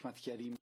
حکمت کریم.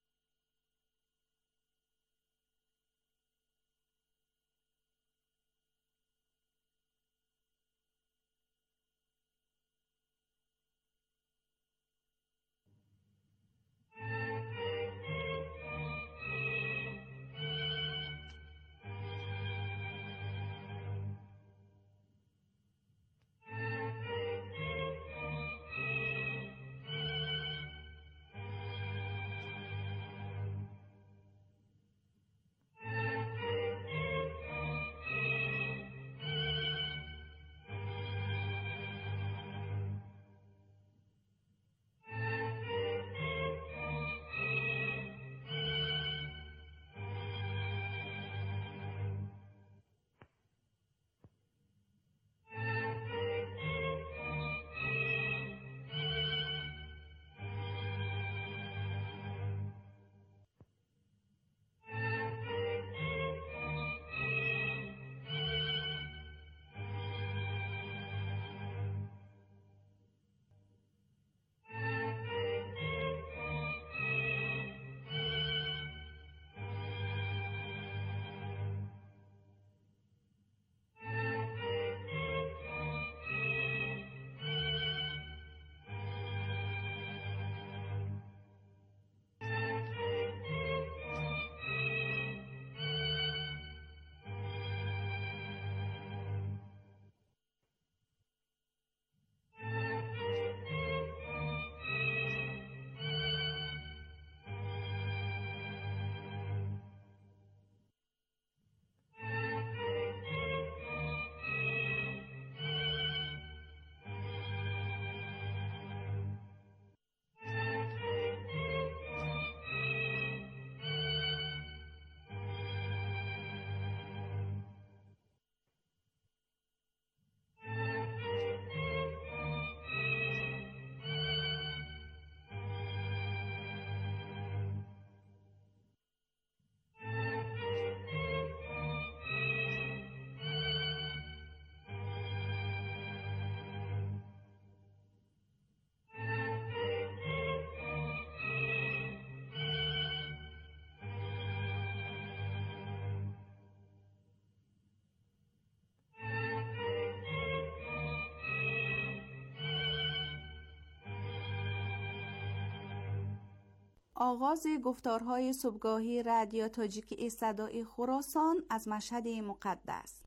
آغاز گفتارهای صبحگاهی رادیو تاجیکی صدای خراسان از مشهد مقدس.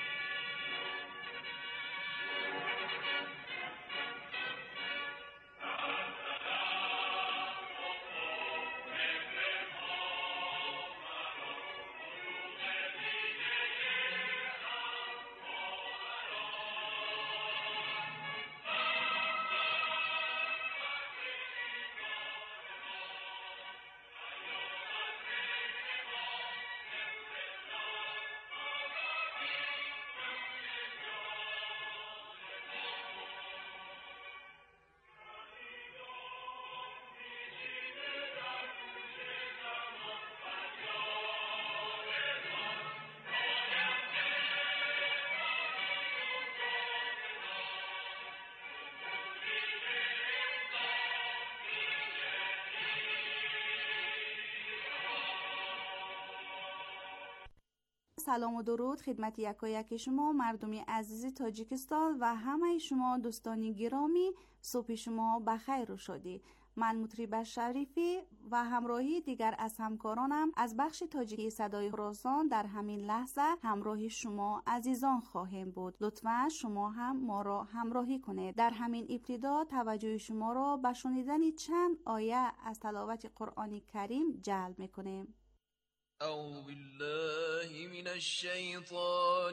سلام و درود خدمت یکایک شما مردمی عزیز تاجیکستان و همه شما دوستانی گرامی. صبح شما بخیر و شادی. من مطرب شریفی و همراهی دیگر از همکارانم از بخش تاجیکی صدای خراسان در همین لحظه همراه شما عزیزان خواهیم بود. لطفا شما هم ما را همراهی کنید. در همین ابتدا توجه شما را به شنیدن چند آیه از تلاوت قرآن کریم جلب می‌کنیم. أعوذ بالله من الشيطان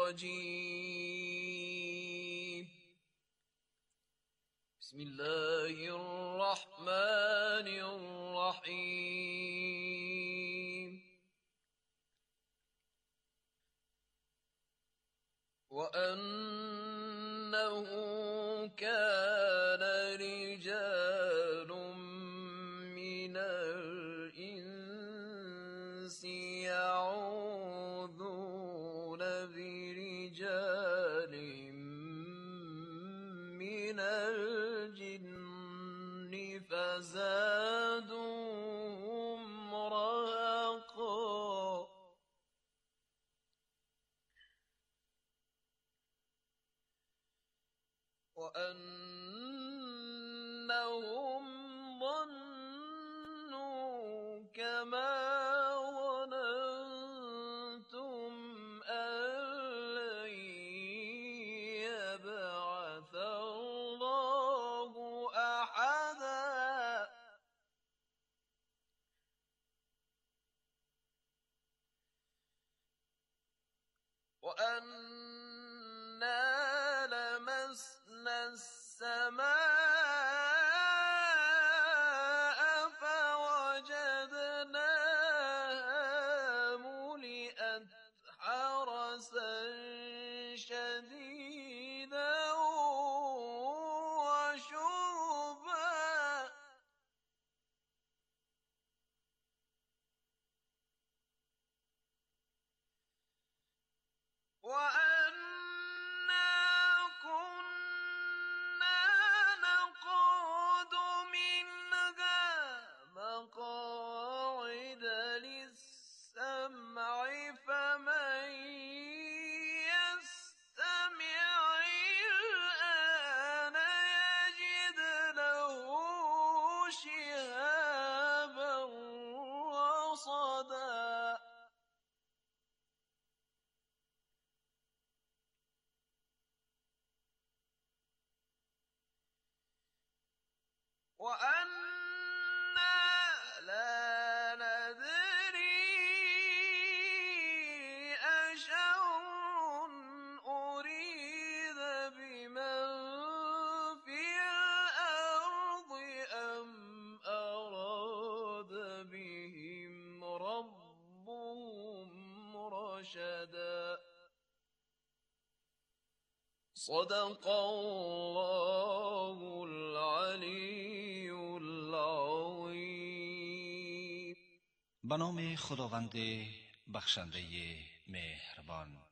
الرجيم. بسم الله الرحمن الرحيم. وأنه كان رجال من الإنس يعوذون برجال من الجن فزادوا وأنهم ظنوا كما ظننتم أن لن يبعث الله أحدا وأنا لمسنا السماء فوجدناها ملئت حرسا شديدا وشربا وأنا كنا نقعد منها مقاعد للسمع فمن يستمع الآن يجد له شهابا رصدا وأنا لا ندري أشر أريد بمن في الأرض أم أراد بهم ربهم رشدا صدق الله العلی العظیم. به نام خداوند بخشنده مهربان.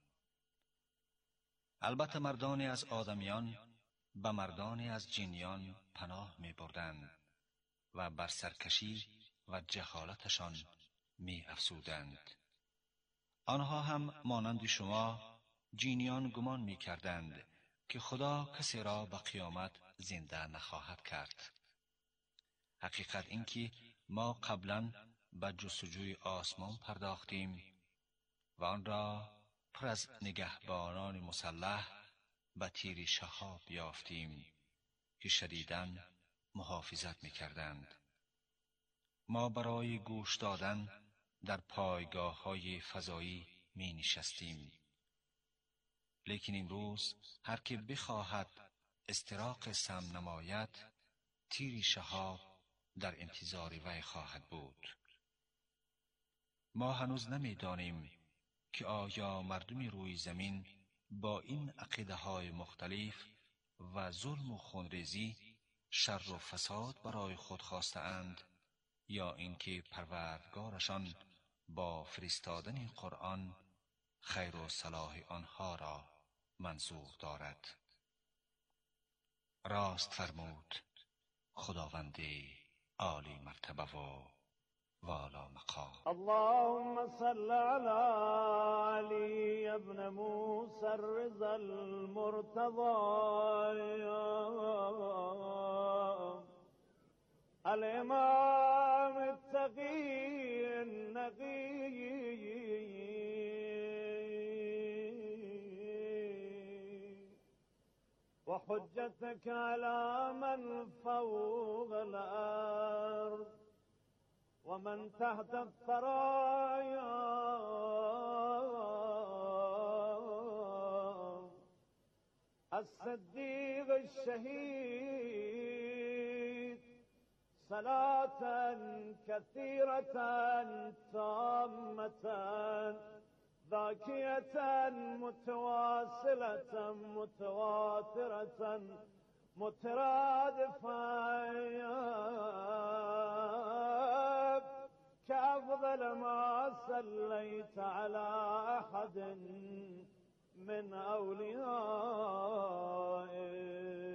البته مردانی از آدمیان به مردانی از جنیان پناه می بردند و بر سرکشی و جهالتشان می افزودند. آنها هم مانند شما جنیان گمان می کردند که خدا کسی را به قیامت زنده نخواهد کرد. حقیقت این که ما قبلا به جستجوی آسمان پرداختیم و آن را پر از نگهبانان مسلح به تیر شهاب یافتیم که شدیداً محافظت می کردند. ما برای گوش دادن در پایگاه های فضایی می نشستیم، لیکن امروز هر که بخواهد استراق سم نماید تیر شهاب در انتظار وی خواهد بود. ما هنوز نمی دانیم که آیا مردم روی زمین با این عقیده های مختلف و ظلم و خونریزی شر و فساد برای خود خواسته اند یا اینکه پروردگارشان با فرستادن قرآن خیر و صلاح آنها را منظور دارد. راست فرمود خداوند عالی مرتبه و والا مقام. اللهم صل على علي ابن موسى الرضا المرتضى الإمام التقي النقي وحجتك على من فوق الأرض ومن تحت الثرايا الصديق الشهيد صلاة كثيرة تامة ذاكية متواصلة متواترة مترادفة كأفضل ما صليت على أحد من أوليائك.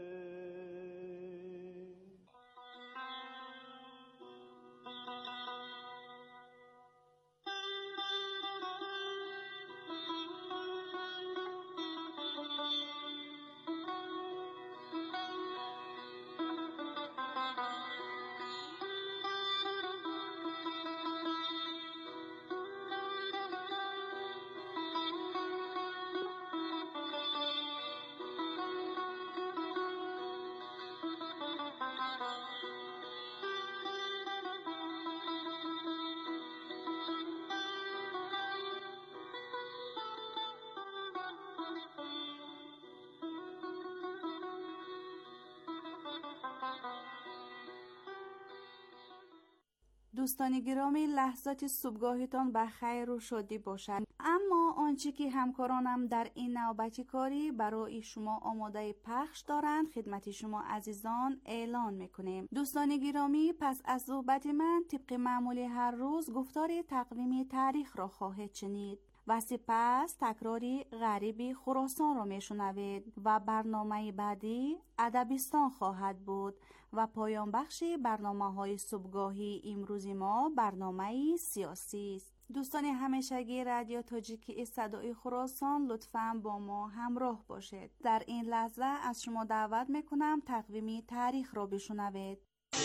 دوستان گرامی، لحظات صبحگاهتان بخیر و شادی باشد. اما آنچه که همکارانم در این نوبتی کاری برای شما آماده پخش دارند خدمت شما عزیزان اعلان میکنیم. دوستان گرامی، پس از صحبت من طبق معمول هر روز گفتار تقویم تاریخ را خواهید شنید و سپس تکراری غریبی خراسان را میشنوید و برنامه بعدی ادبستان خواهد بود و پایان بخش برنامه‌های صبحگاهی امروز ما برنامه سیاسی است. دوستان همیشگی رادیو تاجیکی صدای خراسان، لطفاً با ما همراه باشید. در این لحظه از شما دعوت میکنم تقویم تاریخ را بشنوید.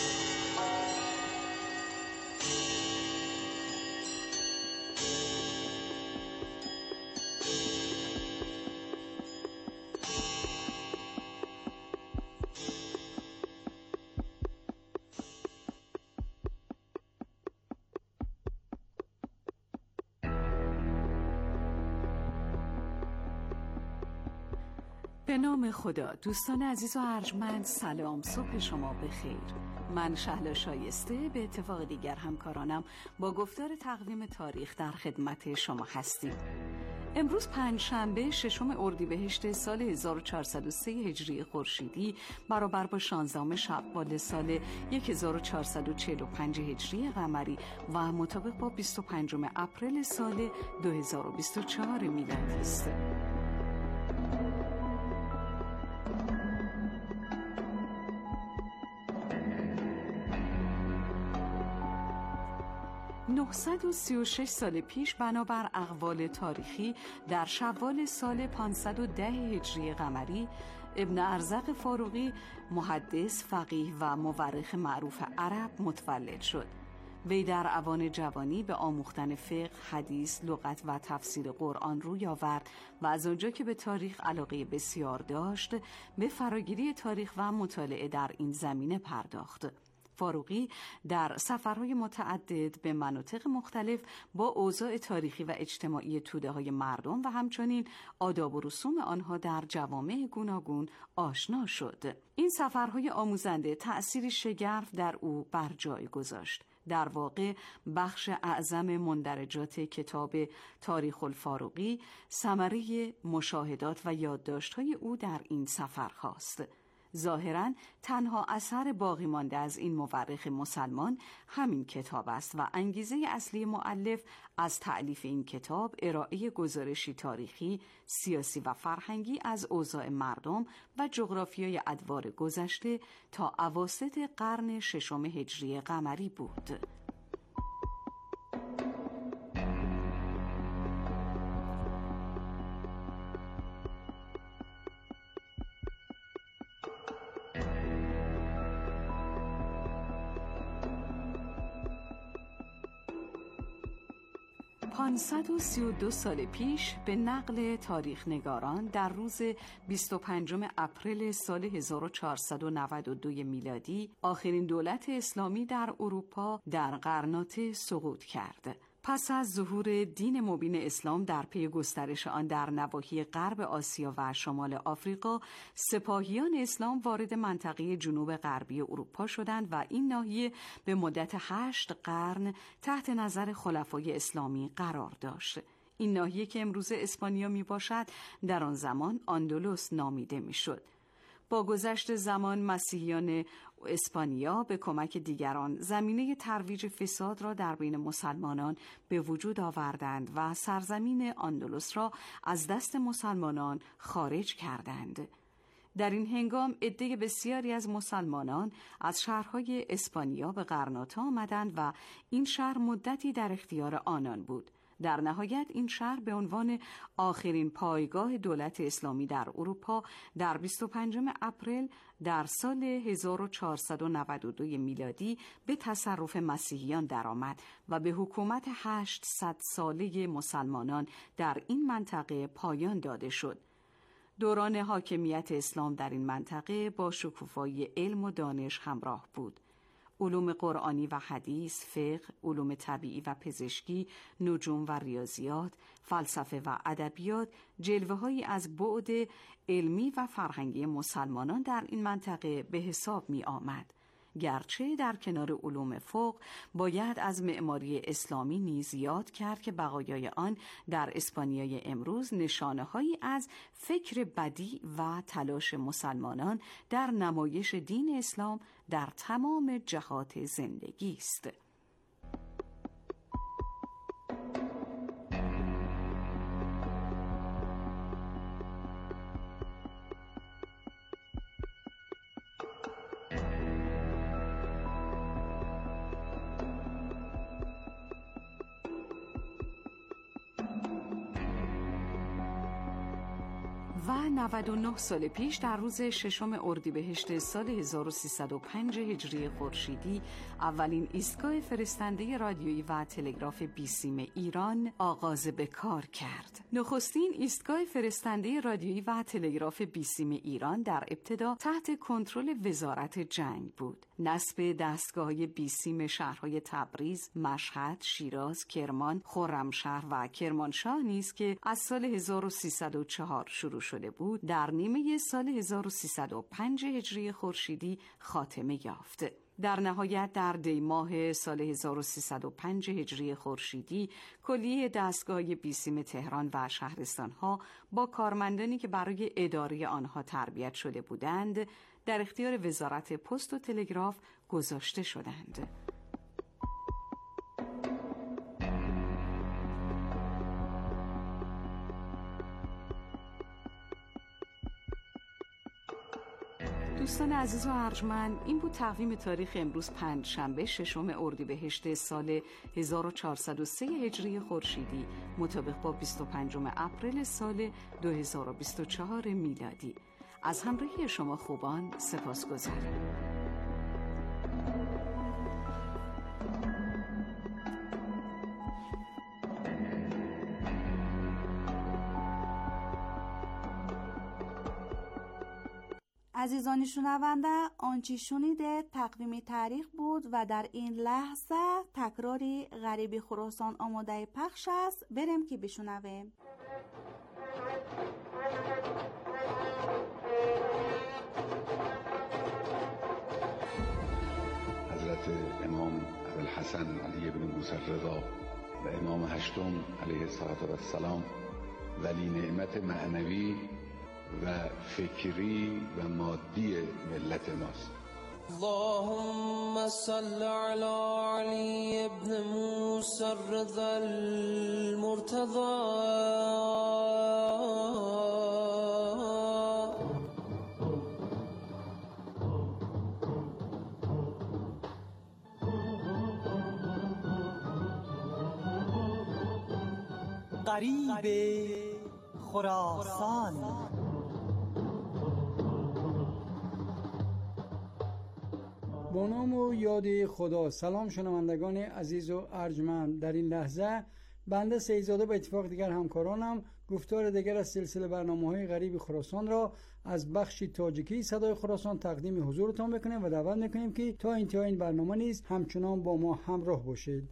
به نام خدا. دوستان عزیز و ارجمند، سلام، صبح شما بخیر. من شهلا شایسته به اتفاق دیگر همکارانم با گفتار تقویم تاریخ در خدمت شما هستیم. امروز پنجشنبه 6 اردیبهشت سال 1403 هجری خورشیدی برابر با 16 شوال سال 1445 هجری قمری و مطابق با 25 اپریل سال 2024 میلادی است. و 936 سال پیش بنابر اقوال تاریخی در شوال سال 510 هجری قمری ابن ارزق فاروقی محدث، فقیه و مورخ معروف عرب متولد شد. وی در اوان جوانی به آموختن فقه، حدیث، لغت و تفسیر قرآن روی آورد و از آنجا که به تاریخ علاقه بسیار داشت به فراگیری تاریخ و مطالعه در این زمینه پرداخت. فاروقی در سفرهای متعدد به مناطق مختلف با اوضاع تاریخی و اجتماعی توده‌های مردم و همچنین آداب و رسوم آنها در جوامع گوناگون آشنا شد. این سفرهای آموزنده تأثیری شگرف در او بر جای گذاشت. در واقع بخش اعظم مندرجات کتاب تاریخ الفاروقی ثمره مشاهدات و یادداشت‌های او در این سفرهاست. ظاهراً تنها اثر باقی مانده از این مورخ مسلمان همین کتاب است و انگیزه اصلی مؤلف از تألیف این کتاب ارائه گزارشی تاریخی، سیاسی و فرهنگی از اوضاع مردم و جغرافیای ادوار گذشته تا اواسط قرن 6 هجری قمری بود. و 532 سال پیش به نقل تاریخ نگاران در روز 25 اپریل سال 1492 میلادی آخرین دولت اسلامی در اروپا در قرناطه سقوط کرد. پس از ظهور دین مبین اسلام در پی گسترش آن در نواحی غرب آسیا و شمال آفریقا، سپاهیان اسلام وارد منطقه جنوب غربی اروپا شدند و این ناحیه به مدت 8 قرن تحت نظر خلفای اسلامی قرار داشت. این ناحیه که امروز اسپانیا می باشد در آن زمان اندلس نامیده می شد. با گذشت زمان مسیحیان اسپانیا به کمک دیگران زمینه ترویج فساد را در بین مسلمانان به وجود آوردند و سرزمین اندلس را از دست مسلمانان خارج کردند. در این هنگام عده بسیاری از مسلمانان از شهرهای اسپانیا به قرناطه آمدند و این شهر مدتی در اختیار آنان بود. در نهایت این شهر به عنوان آخرین پایگاه دولت اسلامی در اروپا در 25 اپریل در سال 1492 میلادی به تصرف مسیحیان درآمد و به حکومت 800 ساله مسلمانان در این منطقه پایان داده شد. دوران حاکمیت اسلام در این منطقه با شکوفایی علم و دانش همراه بود. علوم قرآنی و حدیث، فقه، علوم طبیعی و پزشکی، نجوم و ریاضیات، فلسفه و ادبیات جلوه‌هایی از بعد علمی و فرهنگی مسلمانان در این منطقه به حساب می آمد. گرچه در کنار علوم فوق باید از معماری اسلامی نیز یاد کرد که بقایای آن در اسپانیای امروز نشانه‌هایی از فکر بدیع و تلاش مسلمانان در نمایش دین اسلام در تمام جهات زندگی است. و 99 سال پیش در روز 6 اردیبهشت سال 1305 هجری خورشیدی اولین ایستگاه فرستنده رادیویی و تلگراف بیسیم ایران آغاز به کار کرد. نخستین ایستگاه فرستنده رادیویی و تلگراف بیسیم ایران در ابتدا تحت کنترل وزارت جنگ بود. نصب دستگاه‌های بیسیم شهرهای تبریز، مشهد، شیراز، کرمان، خرمشهر و کرمانشاه نیز که از سال 1304 شروع شده بود، در نیمه سال 1305 هجری خورشیدی خاتمه یافت. در نهایت در دی ماه سال 1305 هجری خورشیدی کلیه دستگاه بیسیم تهران و شهرستان‌ها با کارمندانی که برای اداره آنها تربیت شده بودند در اختیار وزارت پست و تلگراف گذاشته شدند. دوستان عزیز و ارجمند، این بود تقویم تاریخ امروز پنجشنبه 6 اردیبهشت سال 1403 هجری خورشیدی مطابق با 25 اپریل سال 2024 میلادی. از همراهی شما خوبان سپاسگزارم. عزیزان شنونده، آنچه شنیده تقویم تاریخ بود و در این لحظه تکراری غریب خراسان آماده پخش است. بریم که بشنویم. حضرت امام ابوالحسن علی بن موسی الرضا و امام هشتم علیه السلام ولی نعمت معنوی و فکری و مادی ملت ماست. اللهم صل على علی بن موسی الرضا المرتضى. غریب خراسان. با نام و یاد خدا. سلام شنوندگان عزیز و ارجمند. در این لحظه بنده سیدزاده به اتفاق دیگر همکارانم گفتار دیگر از سلسله برنامه‌های غریب خراسان را از بخش تاجیکی صدای خراسان تقدیم حضورتان بکنیم و دعوت میکنیم که تا انتهای این برنامه نیز همچنان با ما همراه باشید.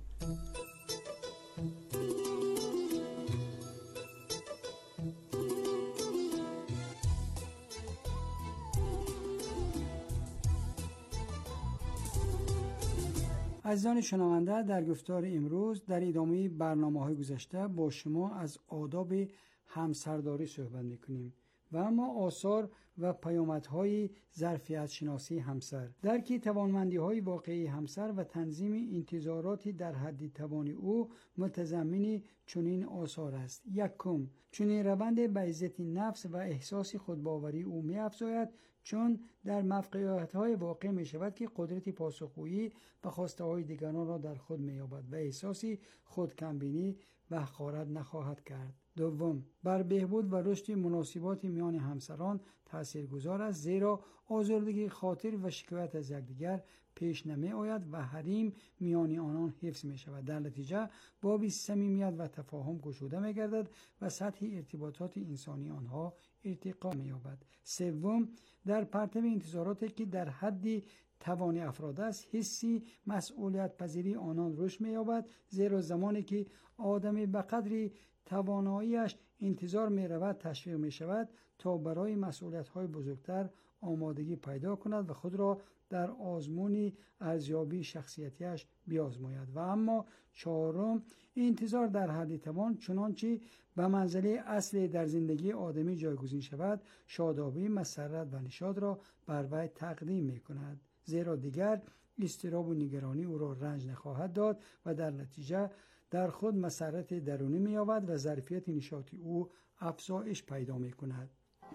عزیزان شنونده، در گفتار امروز در ادامه برنامه‌های گذشته با شما از آداب همسرداری صحبت می‌کنیم و اما آثار و پیامدهای ظرفیت شناسی همسر، درک توانمندی‌های واقعی همسر و تنظیم انتظاراتی در حد توان او متضمن چنین آثار است. یکم، چنین روند به عزت نفس و احساس خودباوری او می‌افزاید، چون در موقعیت‌های واقع می‌شود که قدرت پاسخگویی به خواسته‌های دیگران را در خود می‌یابد و احساسی خودکمبینی و حقارت نخواهد کرد. دوم، بر بهبود و رشد مناسبات میان همسران تاثیرگذار است، زیرا آزردگی خاطر و شکایت از یکدیگر پیش نمی آید و حریم میان آنان حفظ می شود. در نتیجه باب صمیمیت و تفاهم گشوده می گردد و سطح ارتباطات انسانی آنها ارتقا می یابد. سوم، در پرتو انتظاراتی که در حد توان افراد است، حسی مسئولیت پذیری آنان رشد می یابد، زیرا زمانی که آدمی به قدری تواناییش انتظار می رود تشویق می شود تا برای مسئولیت های بزرگتر آمادگی پیدا کند و خود را در آزمونی ارزیابی شخصیتیش بیازماید. و اما چهارم، انتظار در حد توان چنانچه به منزله اصل در زندگی آدمی جایگزین شود، شادابی، مسرت و نشاط را بر وی تقدیم می کند، زیرا دیگر اضطراب و نگرانی او را رنج نخواهد داد و در نتیجه در خود مسرت درونی می یابد و ظرفیت نشاطی او افزایش پیدا می کند.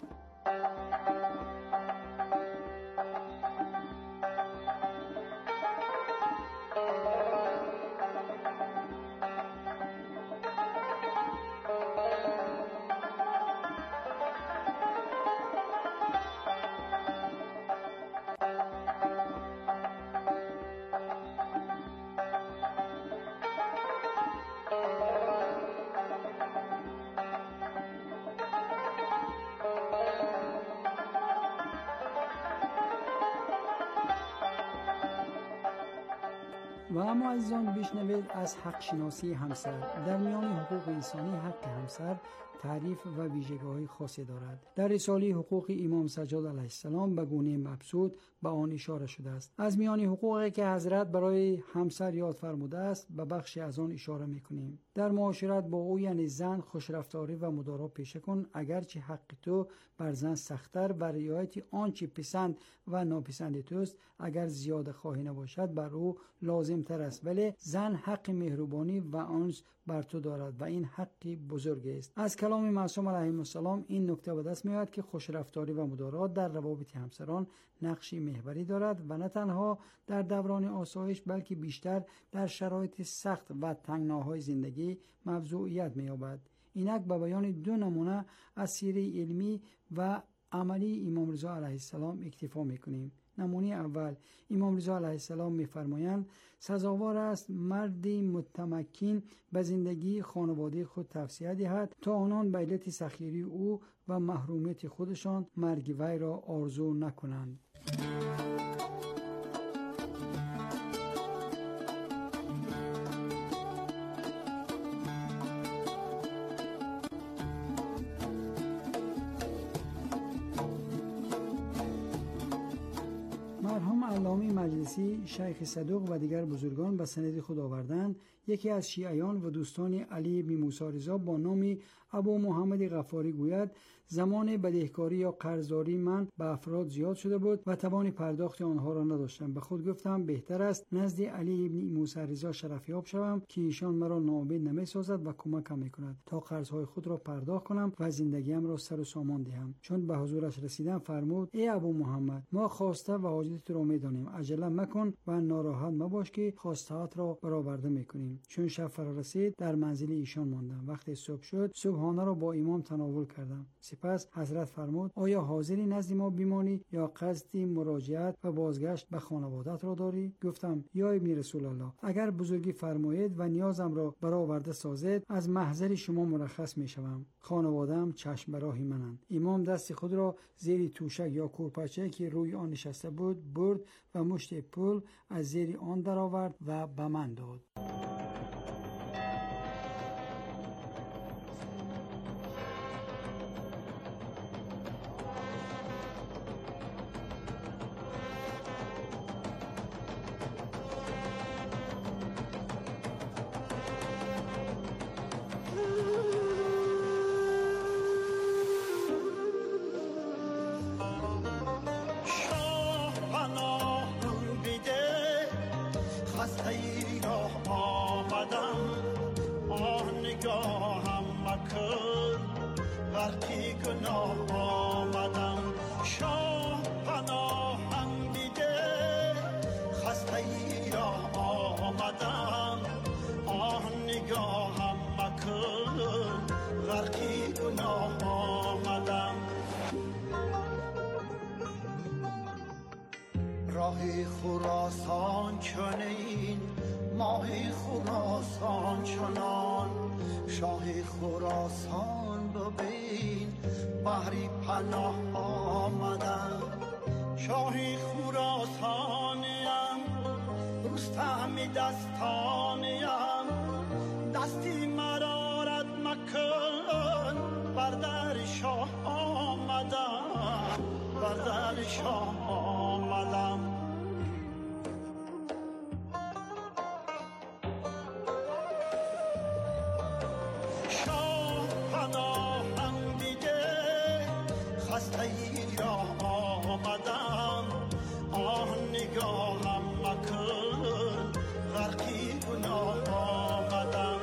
و اما عزیزان بشنوید از حق شناسی همسر. در میان حقوق انسانی حق همسر تعریف و ویژگی‌های خاصی دارد. در رساله حقوق امام سجاد علیه السلام به گونه مبسوط به آن اشاره شده است. از میان حقوقی که حضرت برای همسر یاد فرموده است به بخشی از آن اشاره می‌کنیم. در معاشرت با او یعنی زن خوشرفتاری و مدارا پیشه کن، اگرچه حق تو بر زن سخت‌تر و رعایت آنچه پسند و ناپسند توست اگر زیاد خواهی نباشد بر او لازم‌تر است، ولی زن حق مهربانی و آنس بر تو دارد و این حقی بزرگ است. از کلام معصوم علیه السلام این نکته به دست می‌آید که خوشرفتاری و مدارات در روابط همسران نقشی محوری دارد و نه تنها در دوران آسایش بلکه بیشتر در شرایط سخت و تنگناهای زندگی موضوعیت می‌یابد. اینک به بیان دو نمونه از سیره علمی و عملی امام رضا علیه السلام اکتفا می‌کنیم. نمونه اول، امام رضا علیه السلام می‌فرمایند سزاوار است مردی متمکن به زندگی خانواده خود توصیه دهد تا آنان به علت سخیری او و محرومیت خودشان مرگ وی را آرزو نکنند. مرحوم علامه مجلسی، شیخ صدوق و دیگر بزرگان به سند خود آوردند یکی از شیعیان و دوستان علی بن موسی رضا با نام ابو محمد غفاری گوید زمان بدهکاری یا قرضداری من به افراد زیاد شده بود و توان پرداخت آنها را نداشتم. به خود گفتم بهتر است نزد علی بن موسی رضا شرفیاب شوم که ایشان مرا ناامید نمی‌سازد و کمکم می‌کند تا قرضهای خود را پرداخت کنم و زندگیم را سر و سامان دهم. چون به حضورش رسیدم فرمود ای ابو محمد، ما خواسته و حاجت را می‌دانیم، عجله مکن و ناراحت مباش که خواسته‌ات را برآورده می‌کنیم. چون شب فرا رسید در منزل ایشان ماندم. وقتی صبح شد صبحانه را با امام تناول کردم. سپس حضرت فرمود آیا حاضری نزد ما بمانی یا قصد مراجعت و بازگشت به خانوادت را داری؟ گفتم یا ابن رسول الله، اگر بزرگی فرمایید و نیازم را برآورده سازید از محضر شما مرخص میشوم. خانواده‌ام چشم به راه منند. امام دست خود را زیر توشک یا کورپاچه که روی آن نشسته بود برد و مشت پول از زیر آن درآورد و به من داد. راه خراسان چنین، ماه خراسان چنان، شاه خراسان ببین بحری پناه آمدن. شاه خراسانیم رستم دستانیم، دستی مرا رد مکن بر در شاه آمدن، بر در بردن شاه آمدم. شاه پناهم دیده خسته ای را آمدم. آه نگاهم مکن غرقی گناه آمدم.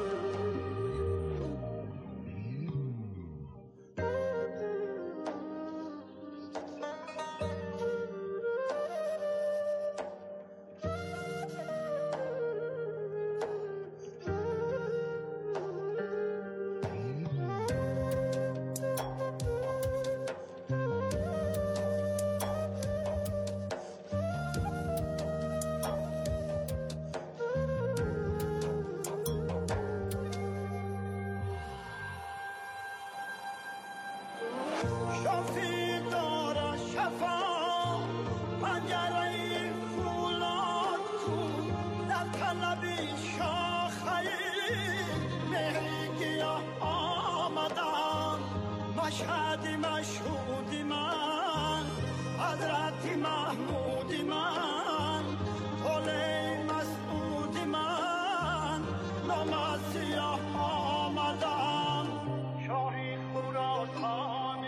شافی داره شفا پنجره فولاد کن در طلبی شاخه مهری گیاه آمدم. مشهد مشهود من حضرت محمود من طول مسعود من نام سیاه آمدم. شاهی خراسان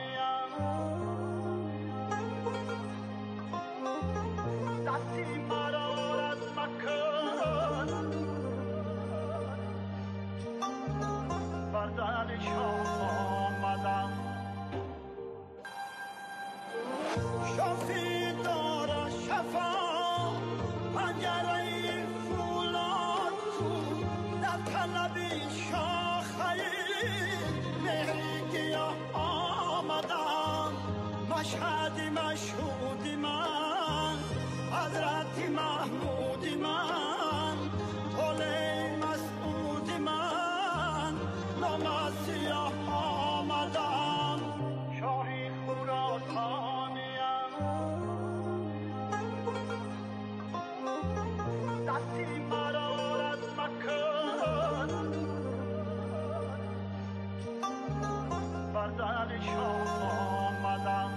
دستی مرارت مکن بردن شاه آمدم. شافی داره شفا پنجره فولاد کن در طلبی شاخه مهری گیاه آمدم. مشهد مشهود من حضرت محمود من طول مسعود من نام سیاه آمدم. شاهی خراسانیم دستی مرارت مکن بردن شاه آمدم.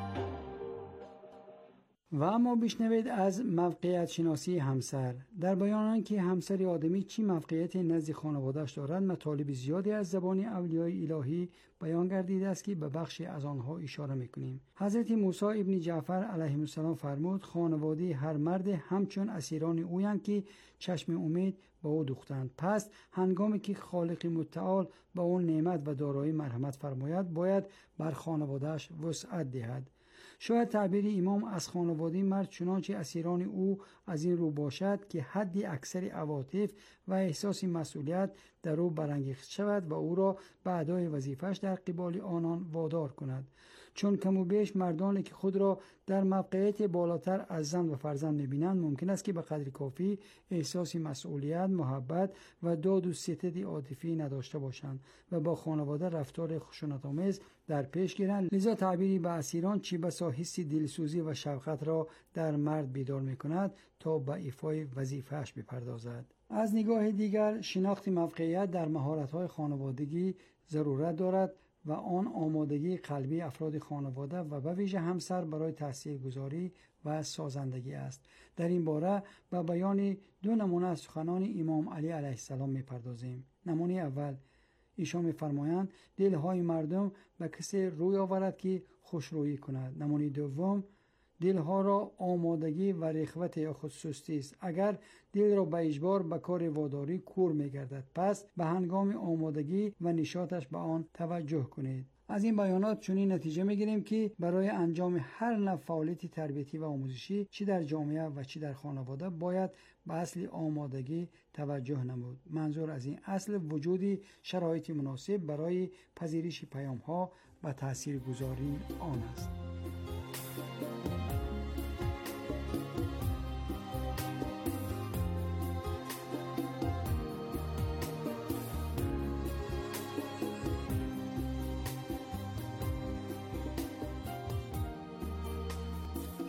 و اما بشنوید از موقعیت شناسی همسر. در بیان آنکه همسر آدمی چی موقعیت نزد خانواده‌اش دارد، مطالب زیادی از زبان اولیای الهی بیان گردیده است که به بخشی از آنها اشاره می‌کنیم. حضرت موسی ابن جعفر علیه السلام فرمود خانواده هر مرد همچون اسیران اویند که چشم امید به او دوختند. پس هنگامی که خالق متعال به اون نعمت و دارایی مرحمت فرماید، باید بر خانواده‌اش وسعت دهد. شاید تعبیر امام از خانواده مرد چنانچه اسیران او از این رو باشد که حدی اکثر عواطف و احساس مسئولیت در او برانگیخته شود و او را به ادای وظیفه‌اش در قبال آنان وادار کند. چون کم و بیش مردانی که خود را در موقعیت بالاتر از زن و فرزند می‌بینند ممکن است که به قدر کافی احساس مسئولیت، محبت و داد و ستد عاطفی نداشته باشند و با خانواده رفتار خشونت‌آمیز در پیش گیرند. لذا تعبیری به اسیران چی بسا حس دلسوزی و شفقت را در مرد بیدار می‌کند تا به ایفای وظیفه‌اش بپردازد. از نگاه دیگر شناخت موقعیت در مهارت‌های خانوادگی ضرورت دارد و آن آمادگی قلبی افراد خانواده و به ویژه همسر برای تاثیرگذاری و سازندگی است. در این باره به بیان دو نمونه از سخنان امام علی علیه السلام می‌پردازیم. نمونه اول، ایشان می‌فرمایند دل‌های مردم به کسی روی آورد که خوشرویی کند. نمونه دوم، دلها را آمادگی و رغبت یا خود سستی است. اگر دل را به اجبار به کار واداری کور می‌گردد، پس به هنگام آمادگی و نشاطش به آن توجه کنید. از این بیانات چنین نتیجه می‌گیریم که برای انجام هر نوع فعالیت تربیتی و آموزشی چه در جامعه و چه در خانواده باید به اصل آمادگی توجه نمود. منظور از این اصل وجودی شرایط مناسب برای پذیرش پیام‌ها و تاثیرگذاری آن است.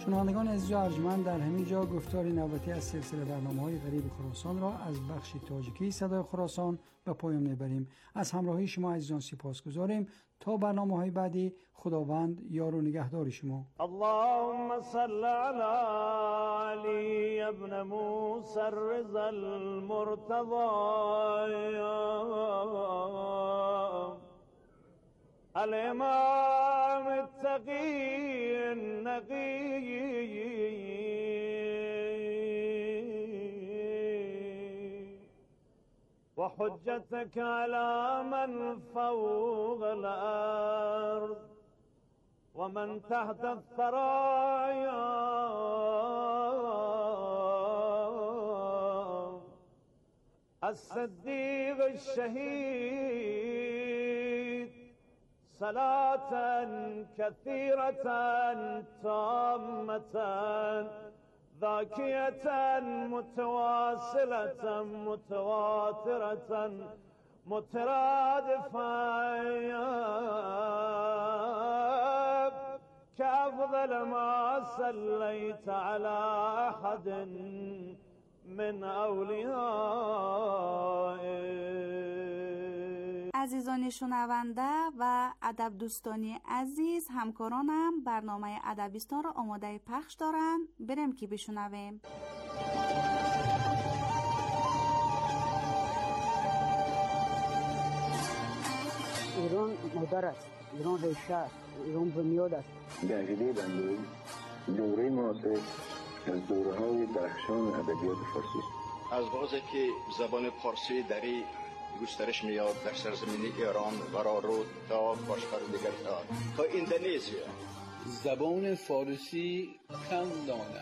شنوندگان عزیز و ارجمند، در همین جا گفتار نوبتی از سلسله برنامه‌های غریب خراسان را از بخش تاجیکی صدای خراسان به پایان میبریم. از همراهی شما عزیزان سپاسگزاریم. تا برنامه‌های بعدی، خداوند یار و نگهدار شما. اللهم صل علی علی ابن موسی الرضا المرتضى الامام التقی النقی وحجتك على من فوق الأرض ومن تحت الثرايا الصديق الشهيد صلاة كثيرة تامة ذاكية متواصلة متواترة مترادفة كأفضل ما صليت على أحد من أوليائك. عزیزان شنونده و ادب دوستانی عزیز، همکارانم برنامه ادبیستان را آماده پخش دارن. بریم که بشنویم. ایران مادر است، ایران ریشه است، ایران بنیاد است. به عقیده بنده دوره معاصر از دوره‌های درخشان ادبیات فارسی است. از وقتی که زبان فارسی در گسترش میاد در سرزمین ایران و رو تا کشور دیگر تا اندونزیا، زبان فارسی کم دانه.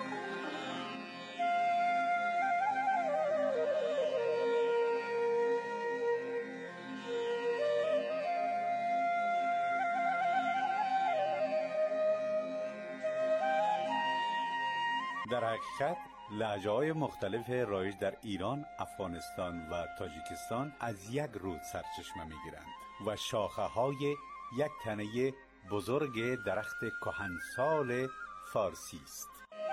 در حقیقت لهجه‌های مختلف رایج در ایران، افغانستان و تاجیکستان از یک رود سرچشمه می‌گیرند و شاخه‌های یک تنه بزرگ درخت کهنسال فارسی است.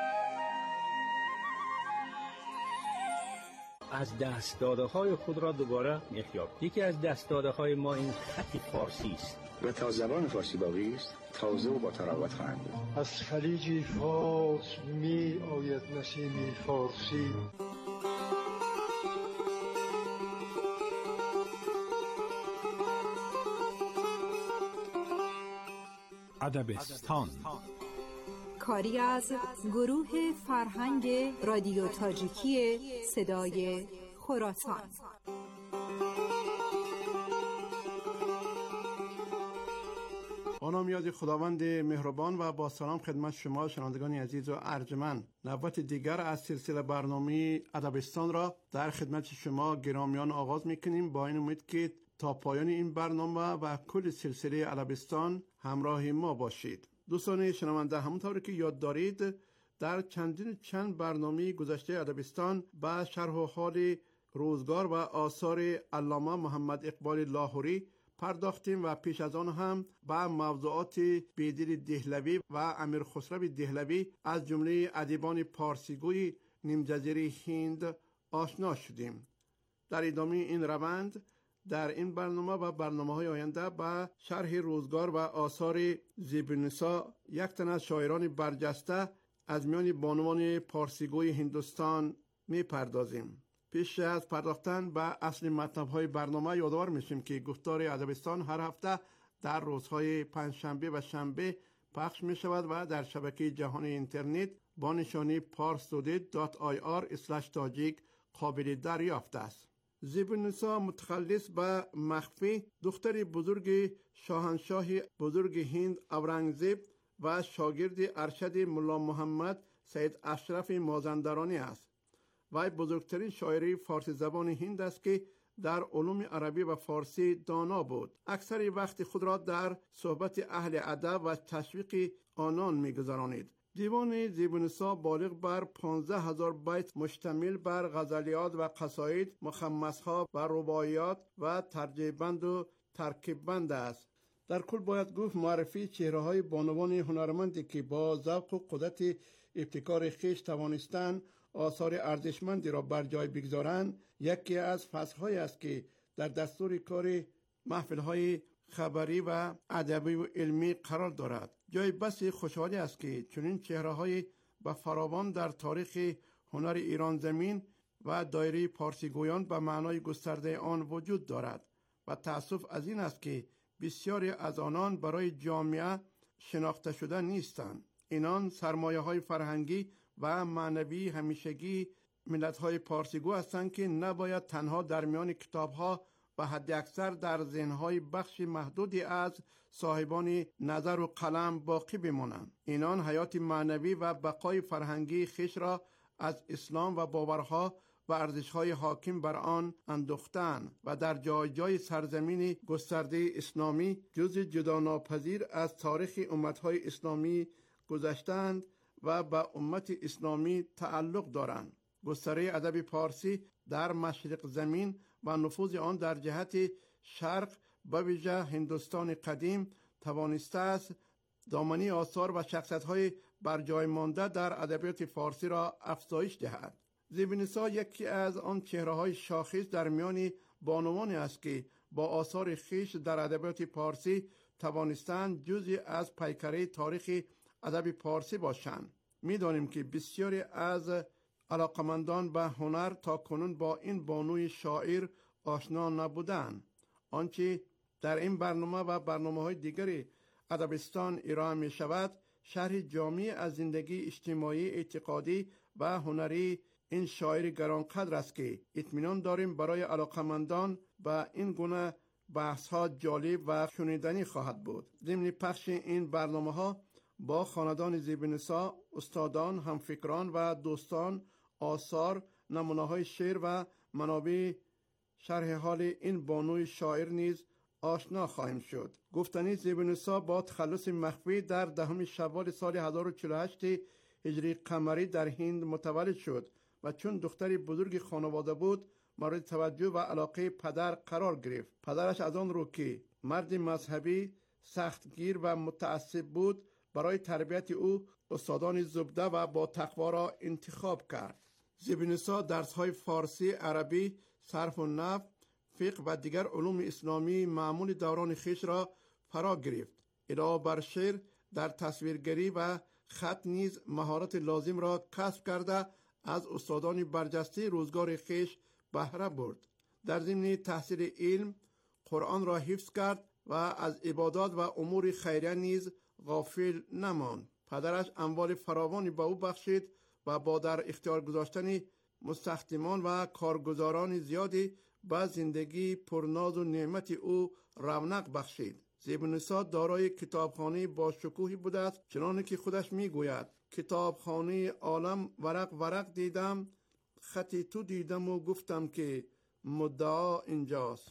از دست‌داده‌های خود را دوباره می‌یابیم. یکی از دست‌داده‌های ما این خط فارسی است و تا زبان فارسی باقی است تازه و با تراوت خواهند بود. از خلیج فارس می آید نسیم فارسی. ادبستان کاری از گروه فرهنگ رادیو تاجیکی صدای خراسان. با نام یاد خداوند مهربان و با سلام خدمت شما شنوندگان عزیز و ارجمند، نوبت دیگر از سلسله برنامه ادبستان را در خدمت شما گرامیان آغاز میکنیم، با این امید که تا پایان این برنامه و کل سلسله ادبستان همراه ما باشید. دوستان شنونده، همونطور که یاد دارید در چند برنامه گذشته ادبستان به شرح و حال روزگار و آثار علامه محمد اقبال لاهوری پرداختیم و پیش از آن هم با موضوعات بیدل دهلوی و امیر خسرو دهلوی از جمله ادیبان پارسیگوی نیم جزیره هند آشنا شدیم. در ادامه این روند در این برنامه و برنامه‌های آینده با شرح روزگار و آثار زیب‌النسا، یک تن از شاعران برجسته از میان بانوان پارسیگوی هندوستان می پردازیم. پیش از پرداختن به اصل مطلب‌های برنامه یادآور میشیم که گفتار ادبستان هر هفته در روزهای پنجشنبه و شنبه پخش می شود و در شبکه جهانی اینترنت با نشانی parstoday.ir/tajik قابل دریافت است. زیب‌النسا متخلص به مخفی، دختر بزرگ شاهنشاه بزرگ هند اورنگزیب و شاگرد ارشد ملا محمد سید اشرف مازندرانی است. وی بزرگترین شاعر فارسی زبان هند است که در علوم عربی و فارسی دانا بود. اکثر وقت خود را در صحبت اهل ادب و تشویق آنان می‌گذرانید. دیوان زیب‌النسا بالغ بر 15,000 بیت مشتمل بر غزلیات و قصاید، مخمس‌ها و رباعیات و ترجیع بند و ترکیب بند است. در کل باید گفت معرفی چهره‌های بانوان هنرمندی که با ذوق و قدرت ابتکار خویش توانستند آثار ارزشمندی را بر جای بگذارند یکی از فصل‌هایی است که در دستور کار محفل‌های خبری و ادبی و علمی قرار دارد. جای بس خوشحالی است که چنین چهره‌های با فراوان در تاریخ هنر ایران زمین و دایره پارسیگویان به معنای گسترده آن وجود دارد و تأسف از این است که بسیاری از آنان برای جامعه شناخته شده نیستند. اینان سرمایه‌های فرهنگی و معنوی همیشگی ملت‌های پارسیگو هستند که نباید تنها در میان کتاب‌ها و حد اکثر در ذهن‌های بخش محدودی از صاحبان نظر و قلم باقی بمانند. اینان حیات معنوی و بقای فرهنگی خویش را از اسلام و باورها و ارزش‌های حاکم بر آن اندوختند و در جای جای سرزمین گسترده اسلامی جزء جداناپذیر از تاریخ امت‌های اسلامی گذشتند و به امت اسلامی تعلق دارند. گستره ادب پارسی در مشرق زمین و نفوذ آن در جهت شرق به ویژه هندوستان قدیم توانسته است دامنه آثار و شخصیت‌های بر جای مانده در ادبیات فارسی را افزایش دهد. زیبنسا یکی از آن چهره‌های شاخص در میان بانوانی است که با آثار خویش در ادبیات پارسی توانستند جزئی از پیکره تاریخ ادب پارسی باشند. می‌دانیم که بسیاری از علاقمندان به هنر تا کنون با این بانوی شاعر آشنا نبودند. آنچه در این برنامه و برنامه‌های دیگری ادبستان ارائه می شود شرح جامع از زندگی اجتماعی، اعتقادی و هنری این شاعر گرانقدر است که اطمینان داریم برای علاقمندان به این گونه بحث‌ها جالب و شنیدنی خواهد بود. ضمن پخش این برنامه‌ها با خاندان زیبنسا، استادان، همفکران و دوستان آثار، نمونه‌های شعر و منابع شرح حال این بانوی شاعر نیز آشنا خواهیم شد. گفتنی زیبنسا با تخلص مخفی در 10 شوال سال 1048 هجری قمری در هند متولد شد و چون دختری بزرگ خانواده بود مورد توجه و علاقه پدر قرار گرفت. پدرش از آن رو که مرد مذهبی سختگیر و متعصب بود برای تربیت او استادان زبده و با تقوا را انتخاب کرد. زیبنسا درس‌های فارسی، عربی، صرف و نحو، فقه و دیگر علوم اسلامی معمول دوران خویش را فرا گرفت. علاوه بر شعر در تصویرگری و خط نیز مهارت لازم را کسب کرده از استادان برجسته روزگار خویش بهره برد. در ضمن تحصیل علم قرآن را حفظ کرد و از عبادات و امور خیریه نیز غافل نماند. پدرش اموال فراوانی به او بخشید و با در اختیار گذاشتن مستخدمان و کارگزاران زیادی به زندگی پرناز و نعمت او رونق بخشید. زیبنسا دارای کتابخانه با شکوهی بوده است، چنانه که خودش میگوید کتابخانه عالم ورق ورق دیدم، خطی تو دیدم و گفتم که مدعا اینجاست.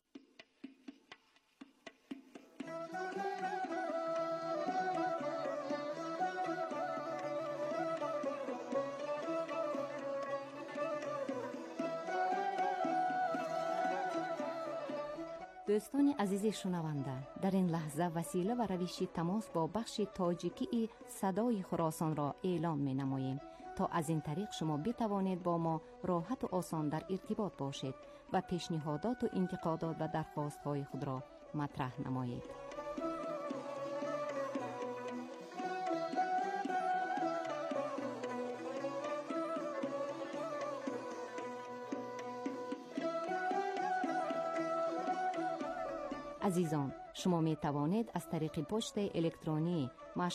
دوستان عزیز شنونده، در این لحظه وسیله و روش تماس با بخش تاجیکی صدای خراسان را اعلام می نماییم تا از این طریق شما بتوانید با ما راحت و آسان در ارتباط باشید و پیشنهادات و انتقادات و درخواست های خود را مطرح نمایید. عزیزان، شما می توانید از طریق پست الکترونی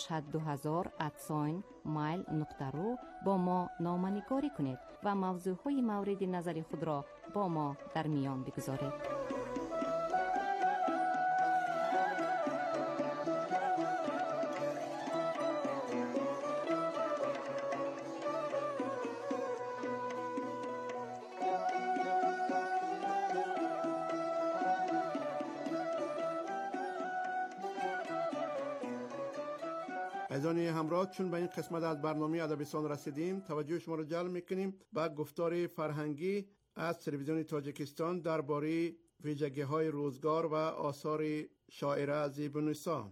mashhad2000@mail.ru با ما نامه‌نگاری کنید و موضوعهای مورد نظر خود را با ما در میان بگذارید. عزیزان همراه، چون به این قسمت از برنامه ادبستان رسیدیم، توجه شما را جلب میکنیم به گفتار فرهنگی از تلویزیون تاجیکستان درباره ویژگی‌های روزگار و آثار شاعره زیبونیسا.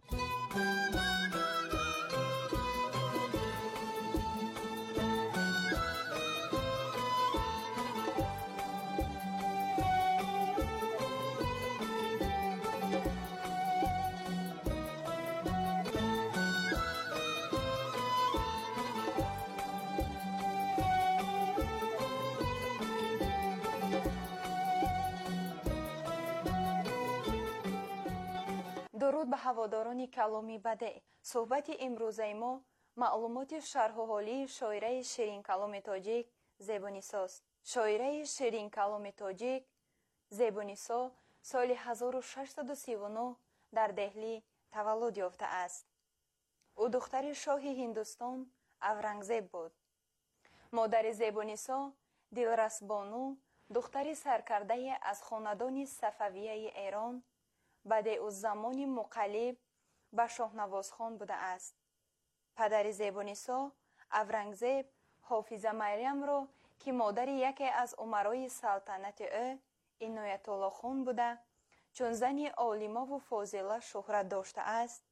درود به هواداران کلامی بدیع. صحبت امروزه ما معلومات شرح و حالی شاعره شیرین کلام تاجیک زیبونیسا است. شاعره شیرین کلام تاجیک زیبونیسا سال 1639 در دهلی تولد یافته است. او دختر شاه هندوستان اورنگزیب بود. مادر زیبونیسا دلرس بانو دختر سرکرده از خاندان صفویه ایران بدیع‌الزمان مقلب به شاهنواز خان بوده است. پدر زیبونیسا اورنگزیب حافظه مریم را که مادر یکی از امرای سلطنت او عنایت الله خان بوده چون زن عالمه و فاضله شهرت داشته است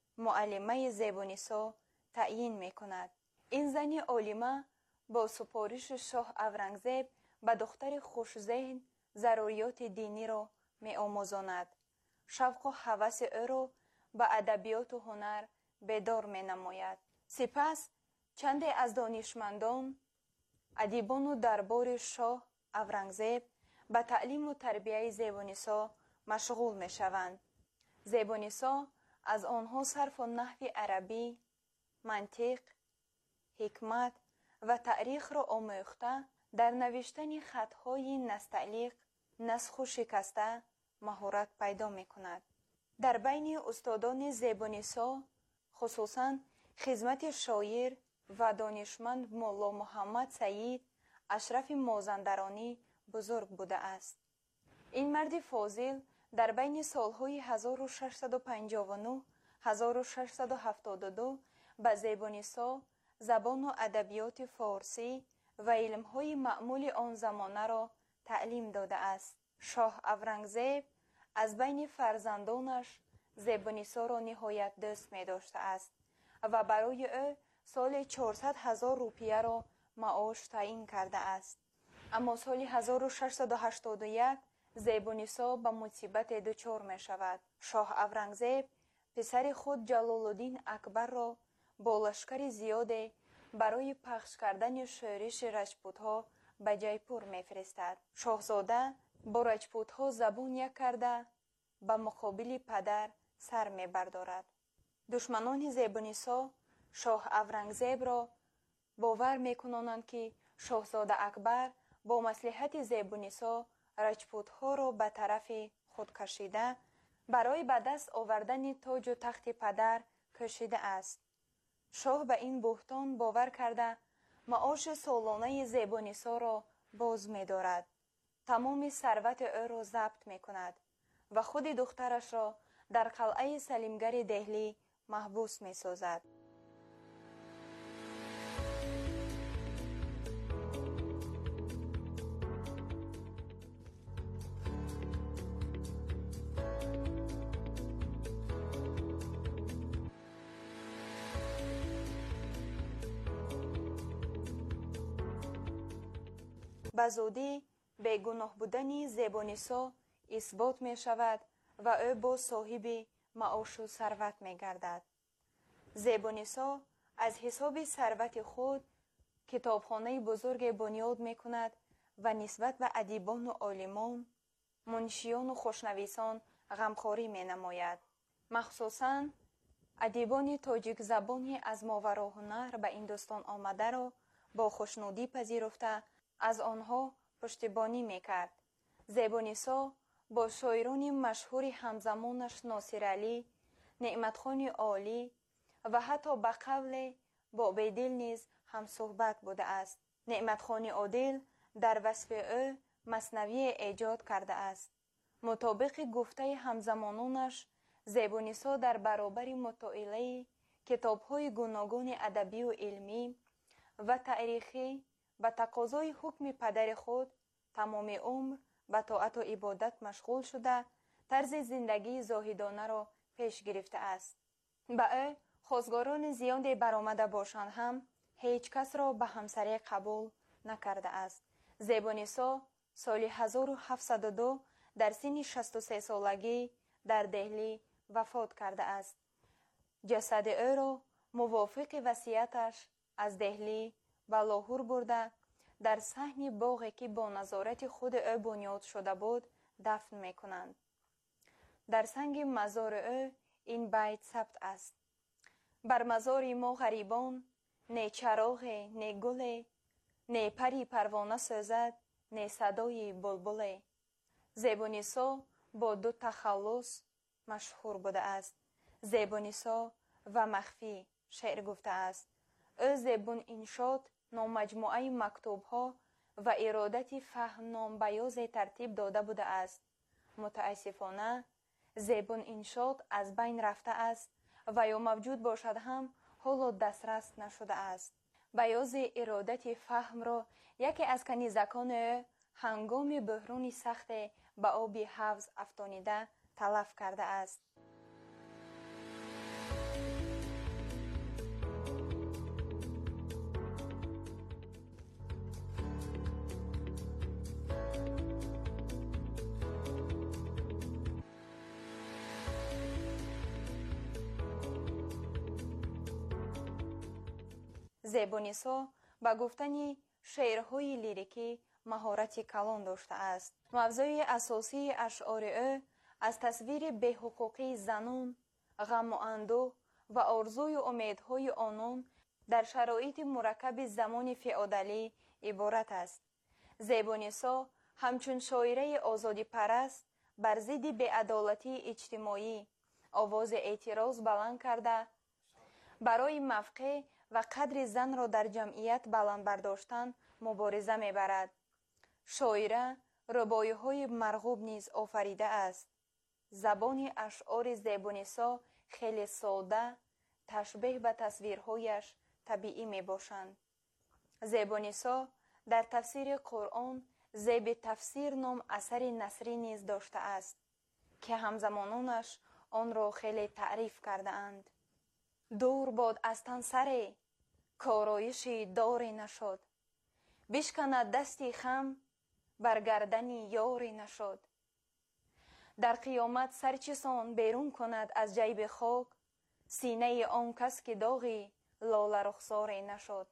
معلمه زیبونیسا تعیین می کند. این زن عالمه با سپارش شاه اورنگزیب به دختر خوش‌ذهن ضروریات دینی را می آموزاند. شوق و هوس او را به ادبیات و هنر بیدار می نماید. سپس چند از دانشمندان ادیبان و دربار شاه اورنگزیب به تعلیم و تربیت زیبونیسا مشغول می شوند. زیبونیسا از آنها صرف و نحو عربی، منطق، حکمت و تاریخ را آموخته در نوشتن خطهای نستعلیق، نسخ و شکسته مهارت پیدا می کند. در بین استادان زیبونیسا خصوصاً خدمت شاعر و دانشمند مولا محمد سعید اشرف مازندرانی بزرگ بوده است. این مرد فاضل در بین سالهای 1659 1672 به زیبونیسا زبان و ادبیات فارسی و علمهای معمول آن زمانه را تعلیم داده است. شاه اورنگزیب از بین فرزندانش زیبونیسا را نهایت دوست می داشته است و برای او سال 400,000 روپیه را معاش تعیین کرده است. اما سال 1681 زیبونیسا به مصیبت دچار می شود. شاه اورنگزیب پسر خود جلالالدین اکبر را با لشکر زیادی برای پخش کردن شورش رجپوت‌ها به جیپور می فرستد. شاهزاده با رجپوت‌ها زبون یک کرده به مقابل پدر سر می بردارد. دشمنان زیبونیسا شاه اورنگزیب را باور می کنند که شاهزاده اکبر با مصلحت زیبونیسا رجپوت‌ها را به طرف خود کشیده برای به دست آوردن تاج و تخت پدر کشیده است. شاه به این بهتان باور کرده معاش سالانه زیبونیسا را باز می دارد. تمام ثروت او را ضبط می کند و خود دخترش را در قلعه سلیمگر دهلی محبوس می سازد. به زودی بیگناه بودن زیبونیسا اثبات می شود و او با صاحب معاش و ثروت می گردد. زیبونیسا از حساب ثروت خود کتابخانه بزرگ بنیاد می کند و نسبت به ادیبان و عالمان، منشیان و خوشنویسان غمخواری می نماید. مخصوصاً ادیبان تاجیک زبانی از ماوراءالنهر به هندوستان آمده را با خوشنودی پذیرفته از آنها پشتیبانی می کرد. زیبونیسا با شاعران مشهور همزمانش ناصر علی، نعمت خان عالی و حتی به قول بابیدل نیز هم صحبت بوده است. نعمت خان عادل در وصف او مثنوی ایجاد کرده است. مطابق گفته همزمانانش زیبونیسا در برابر مطالعه کتاب‌های گوناگون ادبی و علمی و تاریخی به تقاضای حکم پدر خود تمام عمر به طاعت و عبادت مشغول شده طرز زندگی زاهدانه را پیش گرفته است. به او خواستگاران زیادی برآمده باشند هم هیچ کس را به همسری قبول نکرده است. زیبانیسا سال 1702 در سن 63 سالگی در دهلی وفات کرده است. جسد او را موافق وصیتش از دهلی به لاهور برده در صحن باغی که با نظارت خود او بنیاد شده بود دفن می کنند. در سنگ مزار او این بیت ثبت است: بر مزار ما غریبان نه چراغ نه گل، نه پری پروانه سازد نه صدای بلبل. زیبانیسا با دو تخلص مشهور بوده است: زیبانیسا و مخفی. شعر گفته است: او زیبون انشاد نامجموعه مکتوب‌ها و ارادت فهم نامبیاز ترتیب داده بوده است. متاسفانه زیبون انشاد از بین رفته است و یا موجود باشد هم حالا دسترس نشده است. بیاض ارادت فهم را یکی از کنیزکان هنگام بحران سخت به آب حوض افشانیده تلف کرده است. زیبانیسا با گفتن شعرهای لیریکی مهارت کلان داشته است. موضوع اساسی اشعار او از تصویر بی‌حقوقی زنان، غم و اندوه و آرزوی و امیدهای آنان در شرایط مرکب زمان فئودالی عبارت است. زیبانیسا همچون شاعره آزادی پرست بر ضد بی‌عدالتی اجتماعی آواز اعتراض بلند کرده برای موقع و قدر زن را در جمعیت بلند برداشتن مبارزه می‌برد. شاعره رباعی‌های مرغوب نیز آفریده است. زبان اشعار زیبانیسا خیلی ساده، تشبیه به تصویرهایش طبیعی میباشند. زیبانیسا در تفسیر قرآن زیب تفسیر نام اثر نثری نیز داشته است که همزمانانش آن را خیلی تعریف کرده اند. دور باد از تن سری کارایشی داری نشد، بشکند دستی خم بر گردنی یاری نشد. در قیامت سرچسان بیرون کند از جیب خاک، سینه آن کس که داغی لاله رخساری نشد.